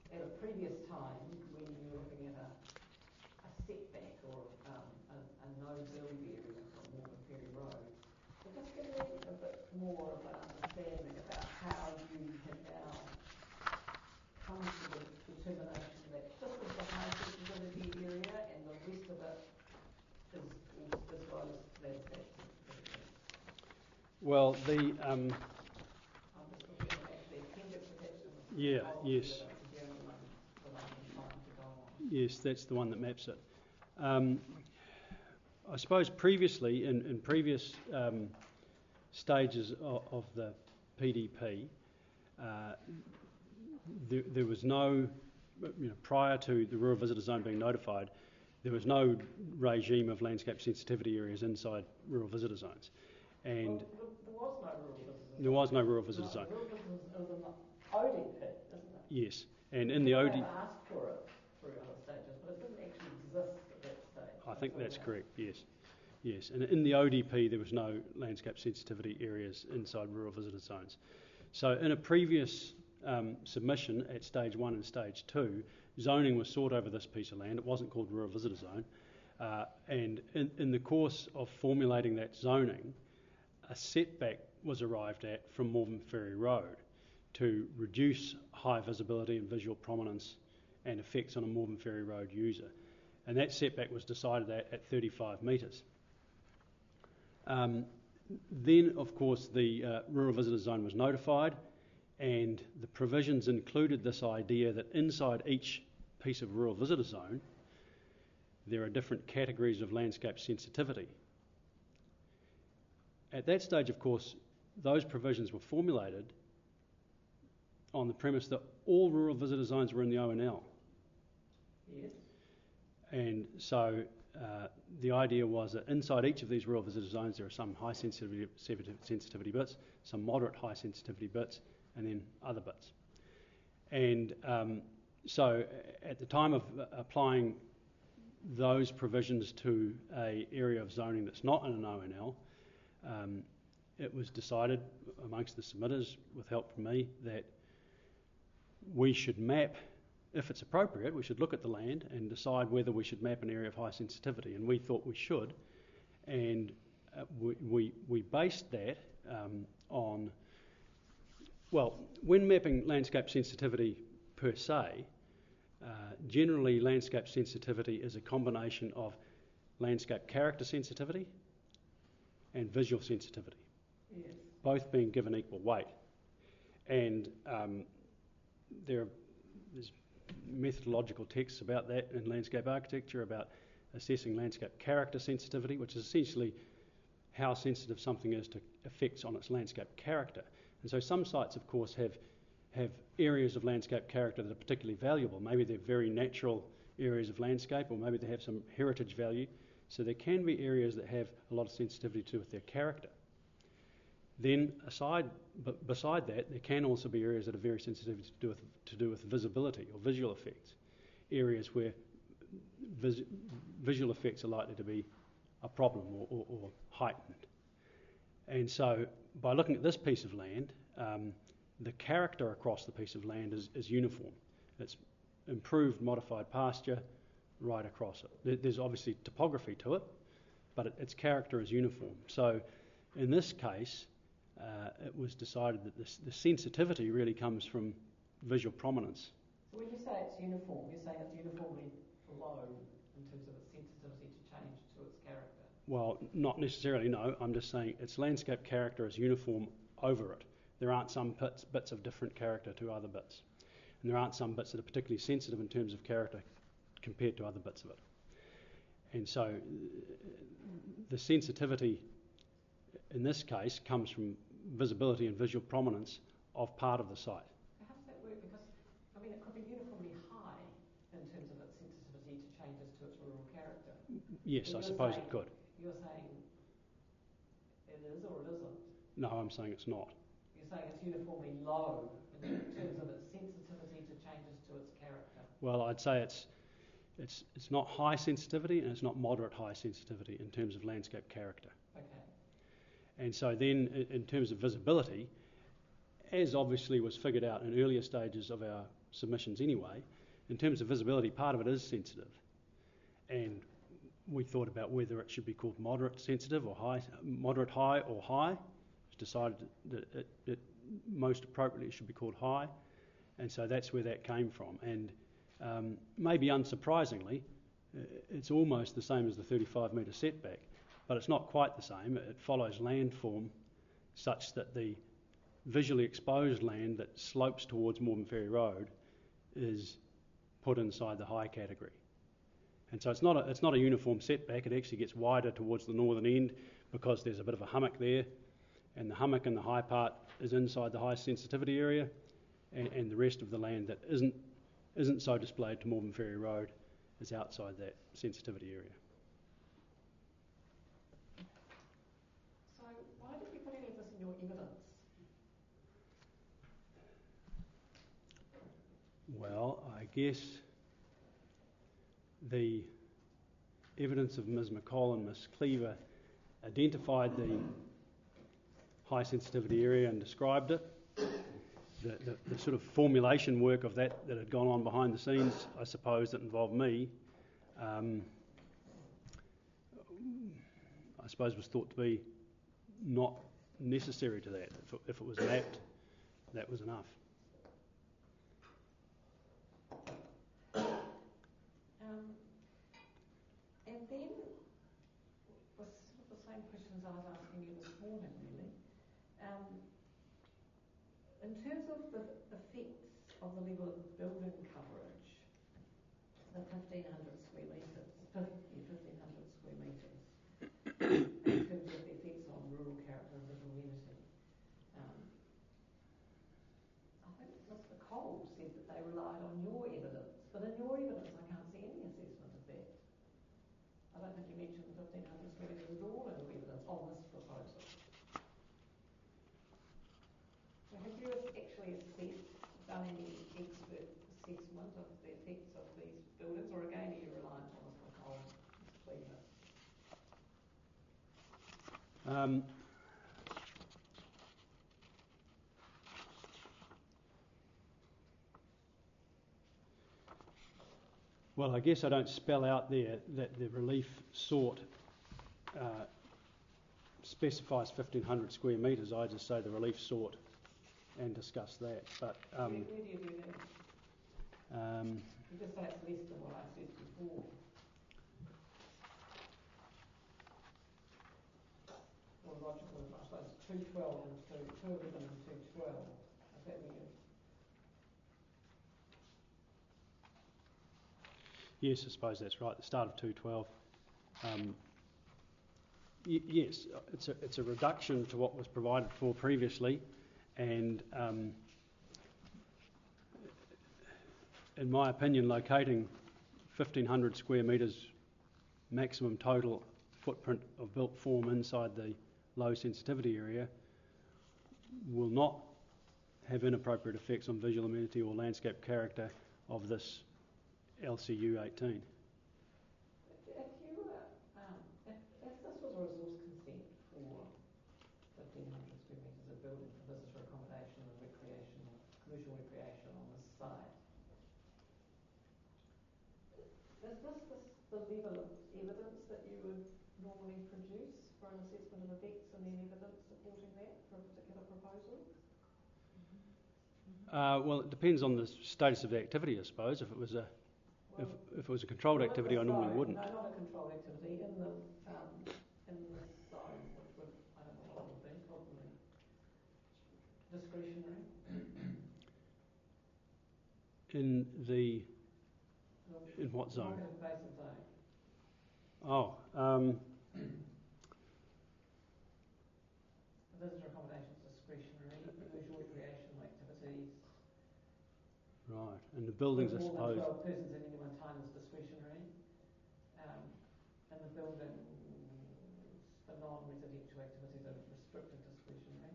at a previous time, when you were looking at a, a setback or um, a, a no-build area from Morgan Ferry Road, so just give me a bit more of an understanding about how you have now come to the determination that this is the high sensitivity area and the rest of it is, is, is low landscape sensitivity. Well, the um, I'm just looking at the appendix attached to the yeah, whole yes, area, that's the only one that I'm inclined to go on. yes, that's the one that maps it. Um, I suppose previously, in, in previous um, stages of, of the P D P, uh, there, there was no, you know, prior to the rural visitor zone being notified, there was no regime of landscape sensitivity areas inside rural visitor zones. And well, there was no rural visitor zone. there was no rural visitor no, zone. Rural visitor zone is an O D P, isn't it? Yes, and in the O D... They asked for it through other stages, but it didn't actually exist at that stage. I think that's that. correct, yes. Yes, and in the O D P there was no landscape sensitivity areas inside rural visitor zones. So in a previous um, submission at stage one and stage two, zoning was sought over this piece of land. It wasn't called rural visitor zone. Uh, and in, in the course of formulating that zoning, a setback was arrived at from Morven Ferry Road to reduce high visibility and visual prominence and effects on a Morven Ferry Road user. And that setback was decided at, at thirty-five metres. Um, then, of course, the uh, rural visitor zone was notified, and the provisions included this idea that inside each piece of rural visitor zone there are different categories of landscape sensitivity. At that stage, of course, those provisions were formulated on the premise that all rural visitor zones were in the O N L. Yes. And so uh, the idea was that inside each of these rural visitor zones there are some high sensitivity, sensitivity bits, some moderate high sensitivity bits, and then other bits. And um, so at the time of applying those provisions to a area of zoning that's not in an O N L, um, it was decided amongst the submitters, with help from me, that we should map, if it's appropriate, we should look at the land and decide whether we should map an area of high sensitivity, and we thought we should, and uh, we, we, we based that um, on, well, when mapping landscape sensitivity per se, uh, generally landscape sensitivity is a combination of landscape character sensitivity and visual sensitivity, Yes. both being given equal weight. And um, there are, there's methodological texts about that in landscape architecture, about assessing landscape character sensitivity, which is essentially how sensitive something is to effects on its landscape character. And so some sites, of course, have have areas of landscape character that are particularly valuable. Maybe they're very natural areas of landscape, or maybe they have some heritage value. So there can be areas that have a lot of sensitivity to do with their character. Then, aside, but beside that, there can also be areas that are very sensitive to do with to do with visibility or visual effects. Areas where vis, visual effects are likely to be a problem or, or, or heightened. And so, by looking at this piece of land, um, the character across the piece of land is, is uniform. It's improved modified pasture right across it. There, there's obviously topography to it, but it, its character is uniform. So, in this case, uh, it was decided that this, the sensitivity really comes from visual prominence. So when you say it's uniform, you're saying it's uniformly low in terms of its sensitivity to change to its character? Well, not necessarily, no. I'm just saying its landscape character is uniform over it. There aren't some bits, bits of different character to other bits. And there aren't some bits that are particularly sensitive in terms of character compared to other bits of it. And so the sensitivity in this case comes from visibility and visual prominence of part of the site. How does that work? Because, I mean, it could be uniformly high in terms of its sensitivity to changes to its rural character. Yes, I suppose saying, it could. You're saying it is or it isn't? No, I'm saying it's not. You're saying it's uniformly low in terms of its sensitivity to changes to its character? Well, I'd say it's it's it's not high sensitivity and it's not moderate high sensitivity in terms of landscape character. Okay. And so then in terms of visibility, as obviously was figured out in earlier stages of our submissions anyway. In terms of visibility, part of it is sensitive, and we thought about whether it should be called moderate sensitive or high, moderate high or high. It's decided that it, it most appropriately should be called high, and so that's where that came from. And um, maybe unsurprisingly, it's almost the same as the thirty-five metre setback, but it's not quite the same. It follows landform such that the visually exposed land that slopes towards Moreton Ferry Road is put inside the high category. And so it's not a, it's not a uniform setback. It actually gets wider towards the northern end because there's a bit of a hummock there, and the hummock in the high part is inside the high sensitivity area, and, and the rest of the land that isn't isn't so displayed to Moreton Ferry Road is outside that sensitivity area. So why did you put any of this in your evidence? Well, I guess the evidence of Miz McColl and Miz Cleaver identified the high sensitivity area and described it. The, the, the sort of formulation work of that that had gone on behind the scenes, I suppose, that involved me, um, I suppose was thought to be not necessary to that. If it, if it was mapped, that was enough. Um, and then, with sort of the same questions I was asking you this morning, really. Um, in terms of the effects of the level of building coverage, the fifteen hundred square metres, fifteen hundred square metres, in terms of the effects on rural character and visual unity, um, I think Mister Cole said that they relied on your evidence, but in your evidence I can't see any assessment of that. I don't think you mentioned the fifteen hundred square metres at all in your evidence on this proposal. So have you actually assessed, done any expert assessment of the effects of these buildings, or again are you reliant on Mister Cole, Mister Cleaver? Um, well, I guess I don't spell out there that the relief sought uh, specifies fifteen hundred square metres. I just say the relief sought and discuss that. But um, where, where do you do that? Um, You just say it's less than what I said before. Or logical, I suppose two twelve and two, two eleven and two twelve. Is that where you? yes, I suppose that's right. The start of two twelve. Um, y- yes, it's a it's a reduction to what was provided for previously, and um, in my opinion, locating fifteen hundred square metres maximum total footprint of built form inside the low sensitivity area will not have inappropriate effects on visual amenity or landscape character of this L C U eighteen. If you were, um, if, if this was a resource consent for fifteen hundred square metres of building for visitor accommodation and recreation, commercial recreation on this site, is this, this the level of evidence that you would normally produce for an assessment of effects, and then evidence supporting that for a particular proposal? Uh, well, it depends on the status of the activity, I suppose. If it was a Well, if, if it was a controlled well, activity, I in the normally zone- wouldn't. No, not a controlled activity. In the um, in the zone, which would, I don't know what it would be, probably discretionary. In the The in what zone? Market invasive zone. Oh, um, The visitor accommodation is discretionary. Commercial recreational activities. right. And the buildings, I with more suppose. than twelve persons at any one time is discretionary. Um, and the buildings for non-residential activities are restricted discretionary.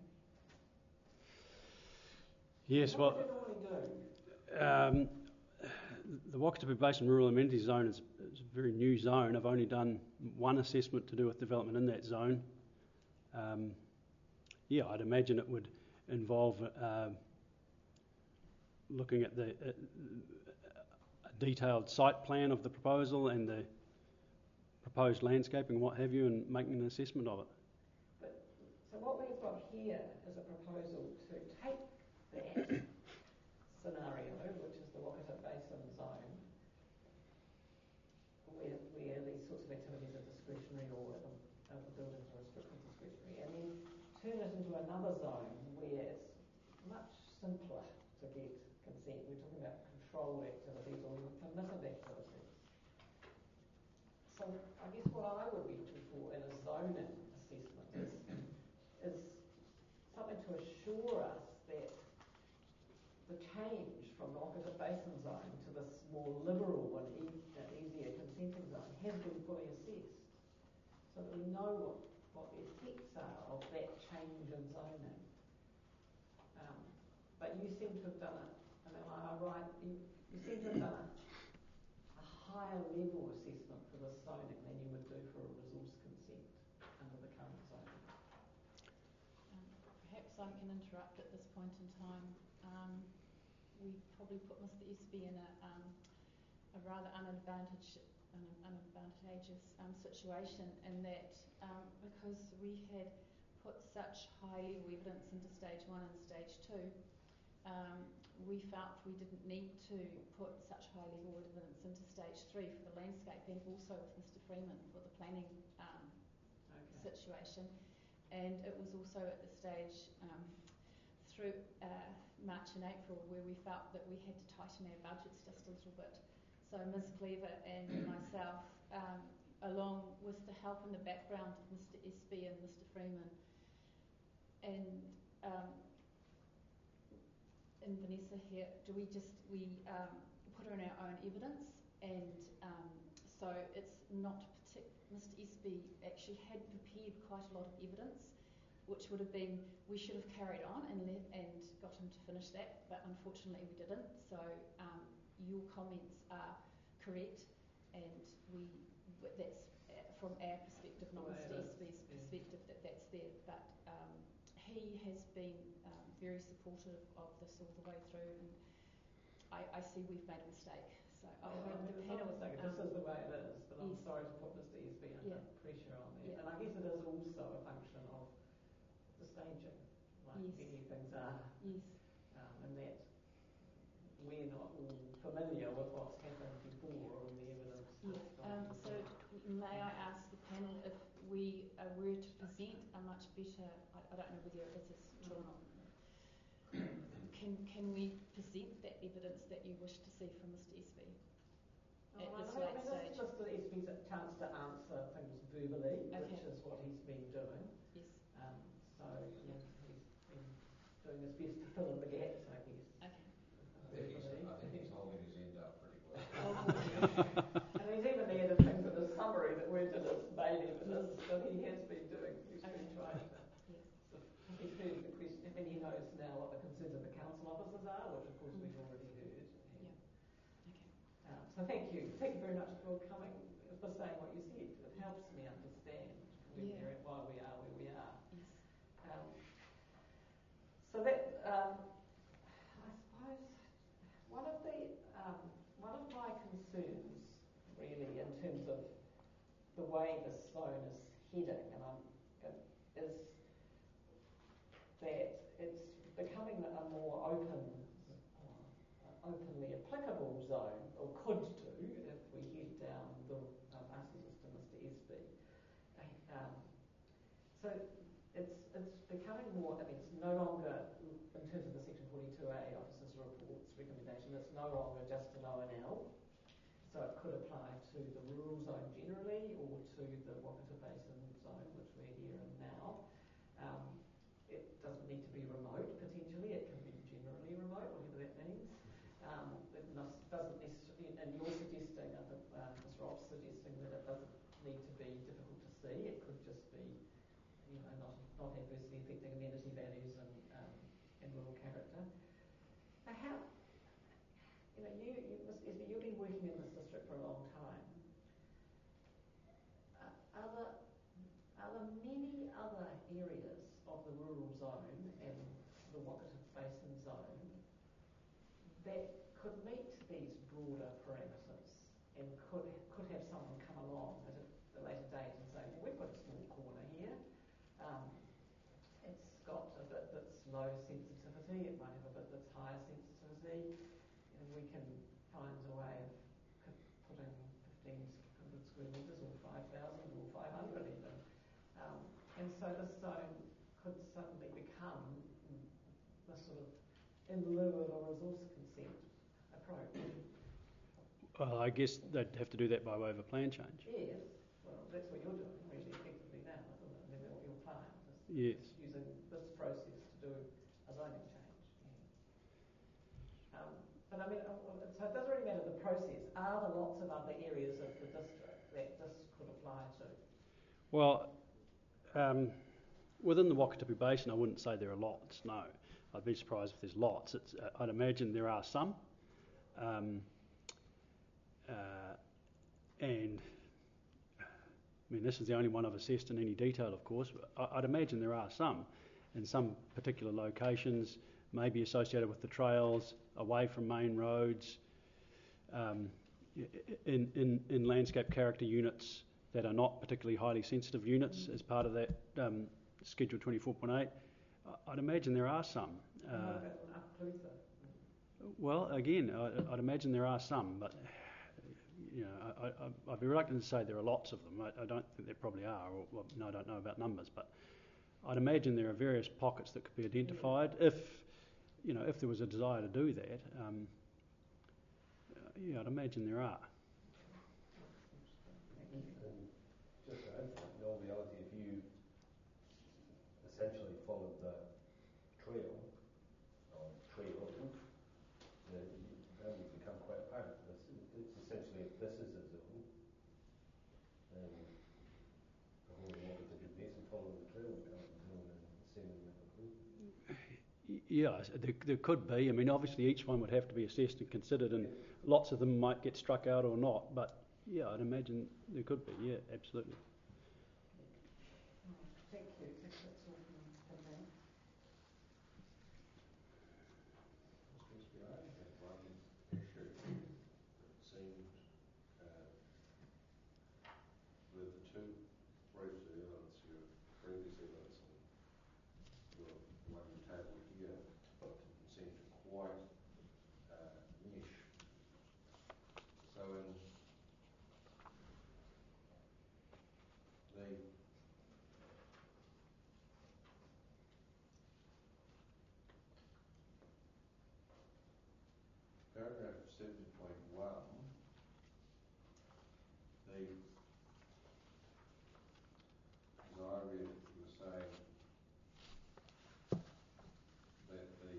Yes, What well, does it normally do? um, the Wakatipu Basin Rural Amenities Zone is, is a very new zone. I've only done one assessment to do with development in that zone. Um, yeah, I'd imagine it would involve uh, looking at the uh, a detailed site plan of the proposal and the proposed landscaping, what have you, and making an assessment of it. But, so what we've got here is a proposal to take that scenario, which is the Wakata Basin zone, where, where these sorts of activities are discretionary or the, uh, the buildings are restricted discretionary, and then turn it into another zone where it's much simpler to get consent. We're talking about controlled activities or even permitted activities. So I guess what I would be looking for in a zoning assessment is, is something to assure us that the change from the Wakata Basin zone to this more liberal and e- uh, easier consenting zone has been fully assessed, so that we know what, what the effects are of that change in zoning. Um, but you seem to have done it, and am I right, you, you seem to have done a, a higher level assessment for this zoning than you would do for a resource consent under the current zoning. Um, perhaps I can interrupt at this point in time. Um, we probably put Mister Espy in a, um, a rather unadvantaged, un, unadvantageous um, situation in that um, because we had put such high level evidence into stage one and stage two, um, we felt we didn't need to put such high level evidence into stage three for the landscape and also with Mister Freeman for the planning um, okay. situation. And it was also at the stage um, through uh, March and April where we felt that we had to tighten our budgets just a little bit. So Miz Cleaver and myself, um, along with the help in the background of Mister Espy and Mister Freeman, and um, and Vanessa here, do we just we um, put her in our own evidence, and um, so it's not partic- Mister Espy actually had prepared quite a lot of evidence, which would have been, we should have carried on and let, and got him to finish that, but unfortunately we didn't. So um, your comments are correct, and we that's from our perspective, not Mister Espy's perspective, that that's there. But um, he has been um, very supportive of this all the way through, and I, I see we've made a mistake. So I oh, hope no, the it's panel. not a mistake. Um, this is the way it is, but I'm yes. sorry to put Mister Espy under yeah. pressure on that. Yeah. And I guess it is also a function of the staging, like yes. many things are. Yes. Um, and that we're not all familiar with what's happened before or the evidence. Yes. Um, so may I ask the panel if we uh, were to present a much better, I, I don't know whether this is true or not, can can we present that evidence that you wish to see from Mister Espy at oh, this I late mean, stage? Mister Espy's a chance to answer things verbally, okay. which is what he's been doing. Yes. Um, so yeah. he's been doing his best to fill in the gaps, I guess. Okay. I think he's, I think he's holding his end up pretty well. And he's even added things in his summary that weren't in his main evidence, so he has been doing, he's okay. been trying to. Yes. So he's heard the question, I mean, he knows now what the concerns of the council officers are, which of course mm. we've already heard. Yeah. Okay. Um, so thank you. Thank you very much for coming, for saying what you said. It helps me understand where yeah. we're at, why we are where we are. Yes. Um, so that, um, I suppose, one of the, um, one of my concerns, really, in terms of the way this zone is heading, and I'm, is that it's becoming a more open, uh, openly applicable zone, or could do if we head down the uh, passes to Mister Espy. Um, so it's it's becoming more. I mean, it's no longer, in terms of the Section forty-two A officers' reports recommendation, it's no longer just an O and L. So it could apply to the rural zone generally, or to the Wakata Basin zone, which we're here in now. Um, it doesn't need to be remote, potentially. It can be generally remote, whatever that means. Um, it must, doesn't necessarily, and you're suggesting, I think uh, Miz Rob's suggesting that it doesn't need to be difficult to see. It could just be, you know, not, not adversely affecting amenity values and, um, and rural character. Now, how, you know, you, you Mister Espy, you've been working in this district for a long time. Uh, are, there, are there many other areas of the rural zone and the Wakata Basin zone that could meet these broader parameters and could could have someone come along at a, a later date and say, well, we've got a small corner here. Um, it's got a bit that's low sensitivity. It might have a bit that's higher sensitivity, and we can find a way of c- putting fifteen hundred square metres or five thousand or five hundred even. Um, and so this zone could suddenly become the sort of in lieu of a resource consent approach. Well, I guess they'd have to do that by way of a plan change. Yes, well, that's what you're doing really effectively now, isn't it? I mean, your, your client is, Yes. is using this process to do a zoning change. Yeah. Um, but I mean, uh, so it doesn't really matter the process. Are there lots of other areas of the district that this could apply to? Well, um, within the Wakatipu Basin, I wouldn't say there are lots, no. I'd be surprised if there's lots. It's, uh, I'd imagine there are some. Um, uh, and, I mean, this is the only one I've assessed in any detail, of course. But I, I'd imagine there are some in some particular locations, maybe associated with the trails, away from main roads, um, in, in, in landscape character units that are not particularly highly sensitive units as part of that um, Schedule twenty-four point eight. I'd imagine there are some. Uh, well, again, I, I'd imagine there are some, but you know, I, I, I'd be reluctant to say there are lots of them. I, I don't think there probably are. Or, well, no, I don't know about numbers, but I'd imagine there are various pockets that could be identified if, you know, if there was a desire to do that. Um, yeah, I'd imagine there are. And just to add to that, in all reality, if you essentially followed the trail, or trails, then you, then you become quite apparent. It's, it's essentially, if this is a zone, then the whole Wakatipu Basin following the trail becomes a zone, and the same in Ruakakui. Yeah, there, there could be. I mean, obviously each one would have to be assessed and considered, and lots of them might get struck out or not, but yeah, I'd imagine there could be, yeah, absolutely. Thank you. I think that's all from, from me. Mister I had one issue that seemed uh, with the two briefs of evidence, your previous evidence and your one you tabled here, didn't seem to quite uh, mesh. So in the paragraph seven point one, the, as I read it, you were saying that the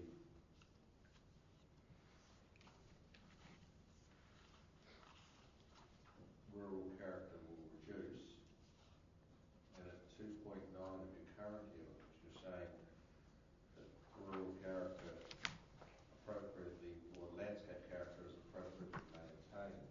rural character will reduce, and at two point nine of your current evidence, you're saying that rural character appropriately, or landscape character is appropriately maintained.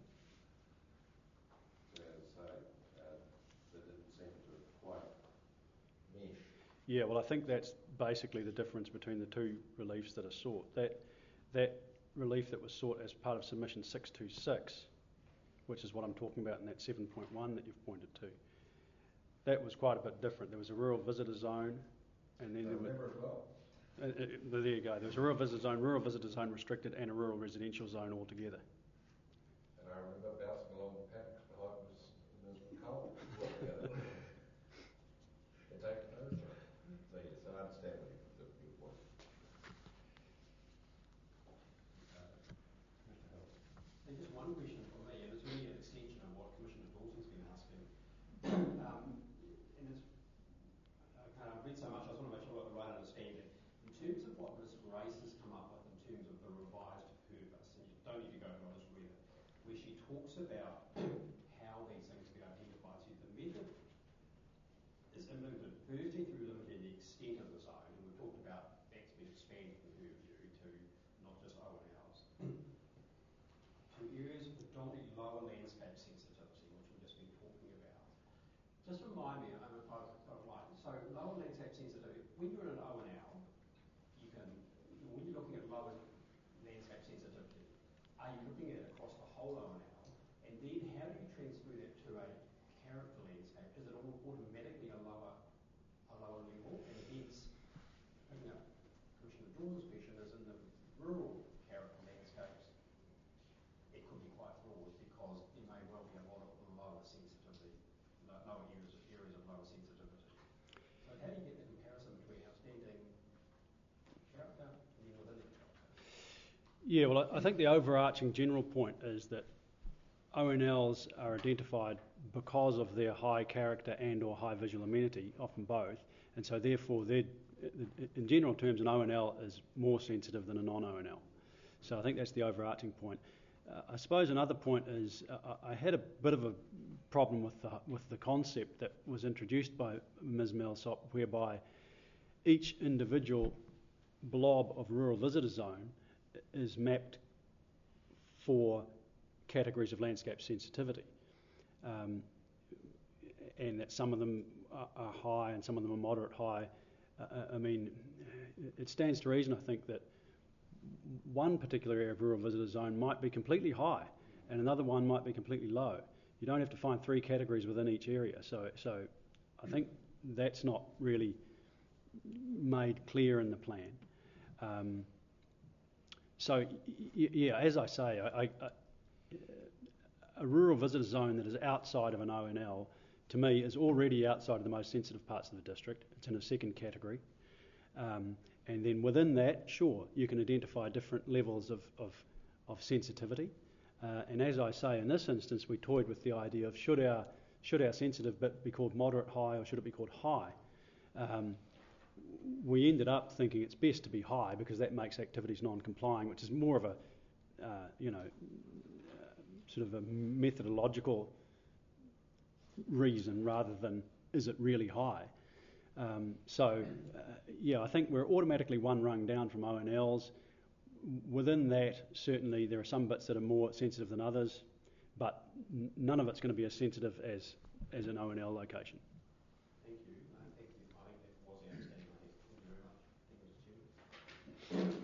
So as I say, uh, that didn't seem to quite mesh. Yeah, well, I think that's basically the difference between the two reliefs that are sought. That that relief that was sought as part of submission six two six, which is what I'm talking about in that seven point one that you've pointed to, that was quite a bit different. There was a rural visitor zone, and then I there was... remember as well. Uh, uh, there you go. There was a rural visitor zone, rural visitor zone restricted, and a rural residential zone altogether. And I remember bouncing along the paddocks behind was Miz McColl. They're taking over. So yes, I understand what you- the- your point. Uh, Mister Hill. And just one question from me, and it's really an extension of what Commissioner Dalton's been asking. um, and it's, okay, I've read so much, I just want to make sure I've got the right understanding. In terms of what Miz Grace has come up with in terms of the revised purpose, and you don't need to go to, I'll just read it, where she talks about how these things get identified. So the method is implemented firstly through limiting the extent of the zone, and we've talked about that's been expanded in her view to not just O and Ls, to areas of predominantly lower landscape sensitivity, which we've just been talking about. Just remind me, I mean, if I've got it right, so lower landscape sensitivity, when you're in an O and L, you can, when you're looking at lower landscape sensitive Yeah, well, I, I think the overarching general point is that O N Ls are identified because of their high character and or high visual amenity, often both, and so therefore they're, in general terms, an O N L is more sensitive than a non-O N L. So I think that's the overarching point. Uh, I suppose another point is uh, I had a bit of a problem with the with the concept that was introduced by Miz Millsop, whereby each individual blob of rural visitor zone is mapped for categories of landscape sensitivity, um, and that some of them are, are high and some of them are moderate high. Uh, I mean, it stands to reason, I think, that one particular area of rural visitor zone might be completely high and another one might be completely low. You don't have to find three categories within each area. So, so I think that's not really made clear in the plan. Um, so, y- yeah, as I say, I, I, a rural visitor zone that is outside of an O N L, to me, is already outside of the most sensitive parts of the district. It's in a second category. Um, and then within that, sure, you can identify different levels of, of, of sensitivity. Uh, and as I say, in this instance, we toyed with the idea of should our, should our sensitive bit be called moderate high or should it be called high? Um, we ended up thinking it's best to be high because that makes activities non-complying, which is more of a, uh, you know, uh, sort of a methodological reason rather than is it really high. Um, so, uh, yeah, I think we're automatically one rung down from O N Ls. Within that, certainly there are some bits that are more sensitive than others, but n- none of it's going to be as sensitive as, as an O N L location. Thank you. No, thank you. I think that was the understanding. I think. Thank you very much. Thank you, Mister Chairman.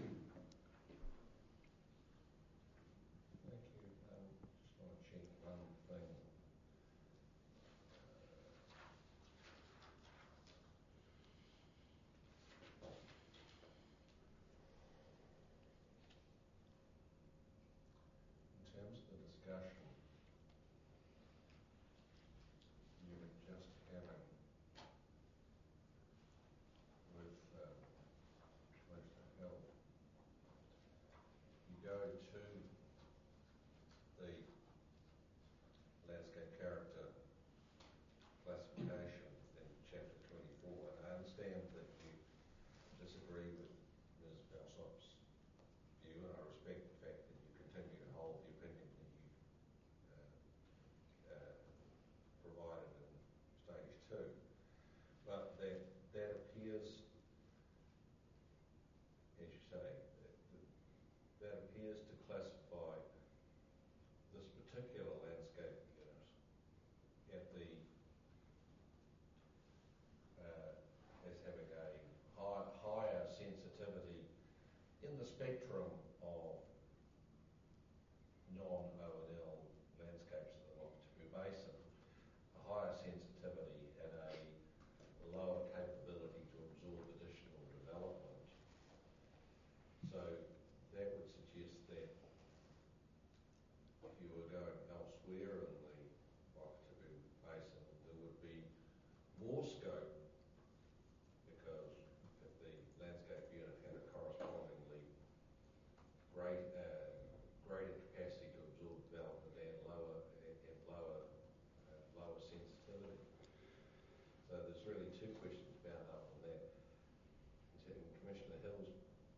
Thank you. Um, just want to check one thing. In terms of the discussion, you were just having with um, Commissioner Hill, you go to the landscape character classification in chapter twenty-four, and I understand that you disagree with Miz Millsop's view, and I respect the fact that you continue to hold the opinion that you uh, uh, provided in stage two. But that that appears, as you say, that, that appears to classify this particular landscape unit at the uh, as having a high, higher sensitivity in the spectrum of non-O N L landscapes of the Wakatipu Basin, a higher sensitivity and a lower capability to absorb additional development. So that would suggest that if you were going elsewhere in the Wakatipu Basin, there would be more scope, because if the landscape unit had a correspondingly great, uh, greater capacity to absorb development and lower and, and lower uh, lower sensitivity. So there's really two questions bound up on that. In Commissioner Hill's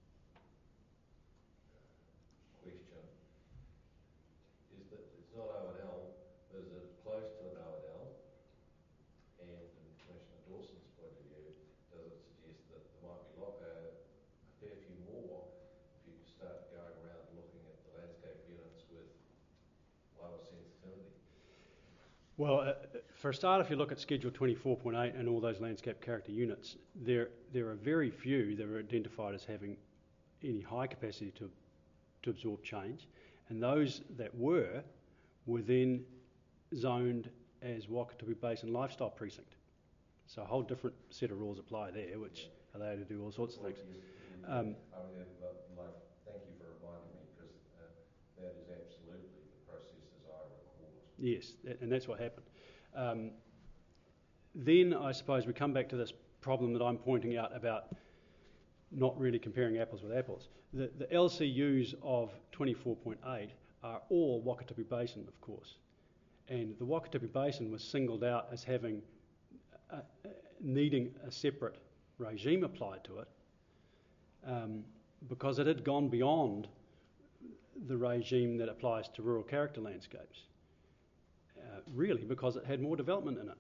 question is that it's not O N L, but is it close to an O N L? And in Commissioner Dawson's point of view, does it suggest that there might be lo- uh, a fair few more if you start going around looking at the landscape units with lower sensitivity? Well, uh, for a start, if you look at Schedule twenty-four point eight and all those landscape character units, there there are very few that are identified as having any high capacity to to absorb change, and those that were were then zoned as Wakatipu Basin Lifestyle Precinct. So a whole different set of rules apply there, which allow you to do all sorts of things. Um, I mean, like, thank you for reminding me, because uh, that is absolutely the process as I recall it. Yes, and that's what happened. Um, then I suppose we come back to this problem that I'm pointing out about not really comparing apples with apples. The, the L C Us of twenty-four point eight are all Wakatipu Basin, of course. And the Wakatipu Basin was singled out as having, uh, uh, needing a separate regime applied to it um, because it had gone beyond the regime that applies to rural character landscapes, uh, really because it had more development in it.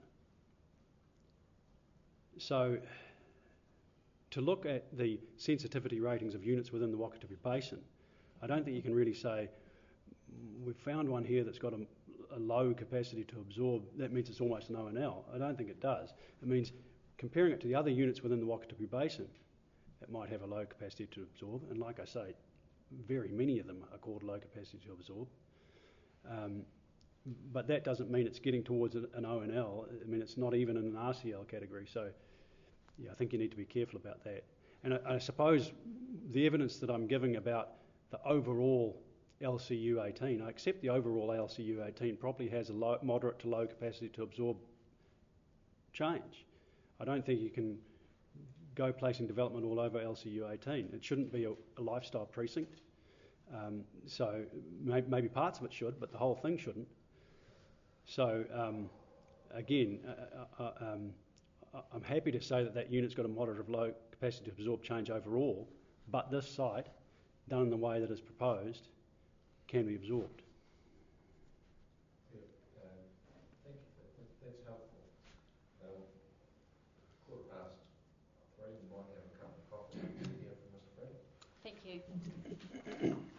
So to look at the sensitivity ratings of units within the Wakatipu Basin, I don't think you can really say, we've found one here that's got a, a low capacity to absorb, that means it's almost an O N L. I don't think it does. It means comparing it to the other units within the Wakatipu Basin, it might have a low capacity to absorb, and like I say, very many of them are called low capacity to absorb. Um, but that doesn't mean it's getting towards an, an O N L. I mean, it's not even in an R C L category, so yeah, I think you need to be careful about that. And I, I suppose the evidence that I'm giving about the overall L C U eighteen, I accept the overall L C U eighteen probably has a low, moderate to low capacity to absorb change. I don't think you can go placing development all over L C U eighteen. It shouldn't be a, a lifestyle precinct. Um, so may, maybe parts of it should, but the whole thing shouldn't. So um, again, uh, uh, um, I'm happy to say that that unit's got a moderate of low capacity to absorb change overall, but this site, done in the way that is proposed, can be absorbed. Yeah, uh, thank you. That, that's helpful. Um, quarter past three, we might have a cup of coffee here from Mister Freeman. Thank you.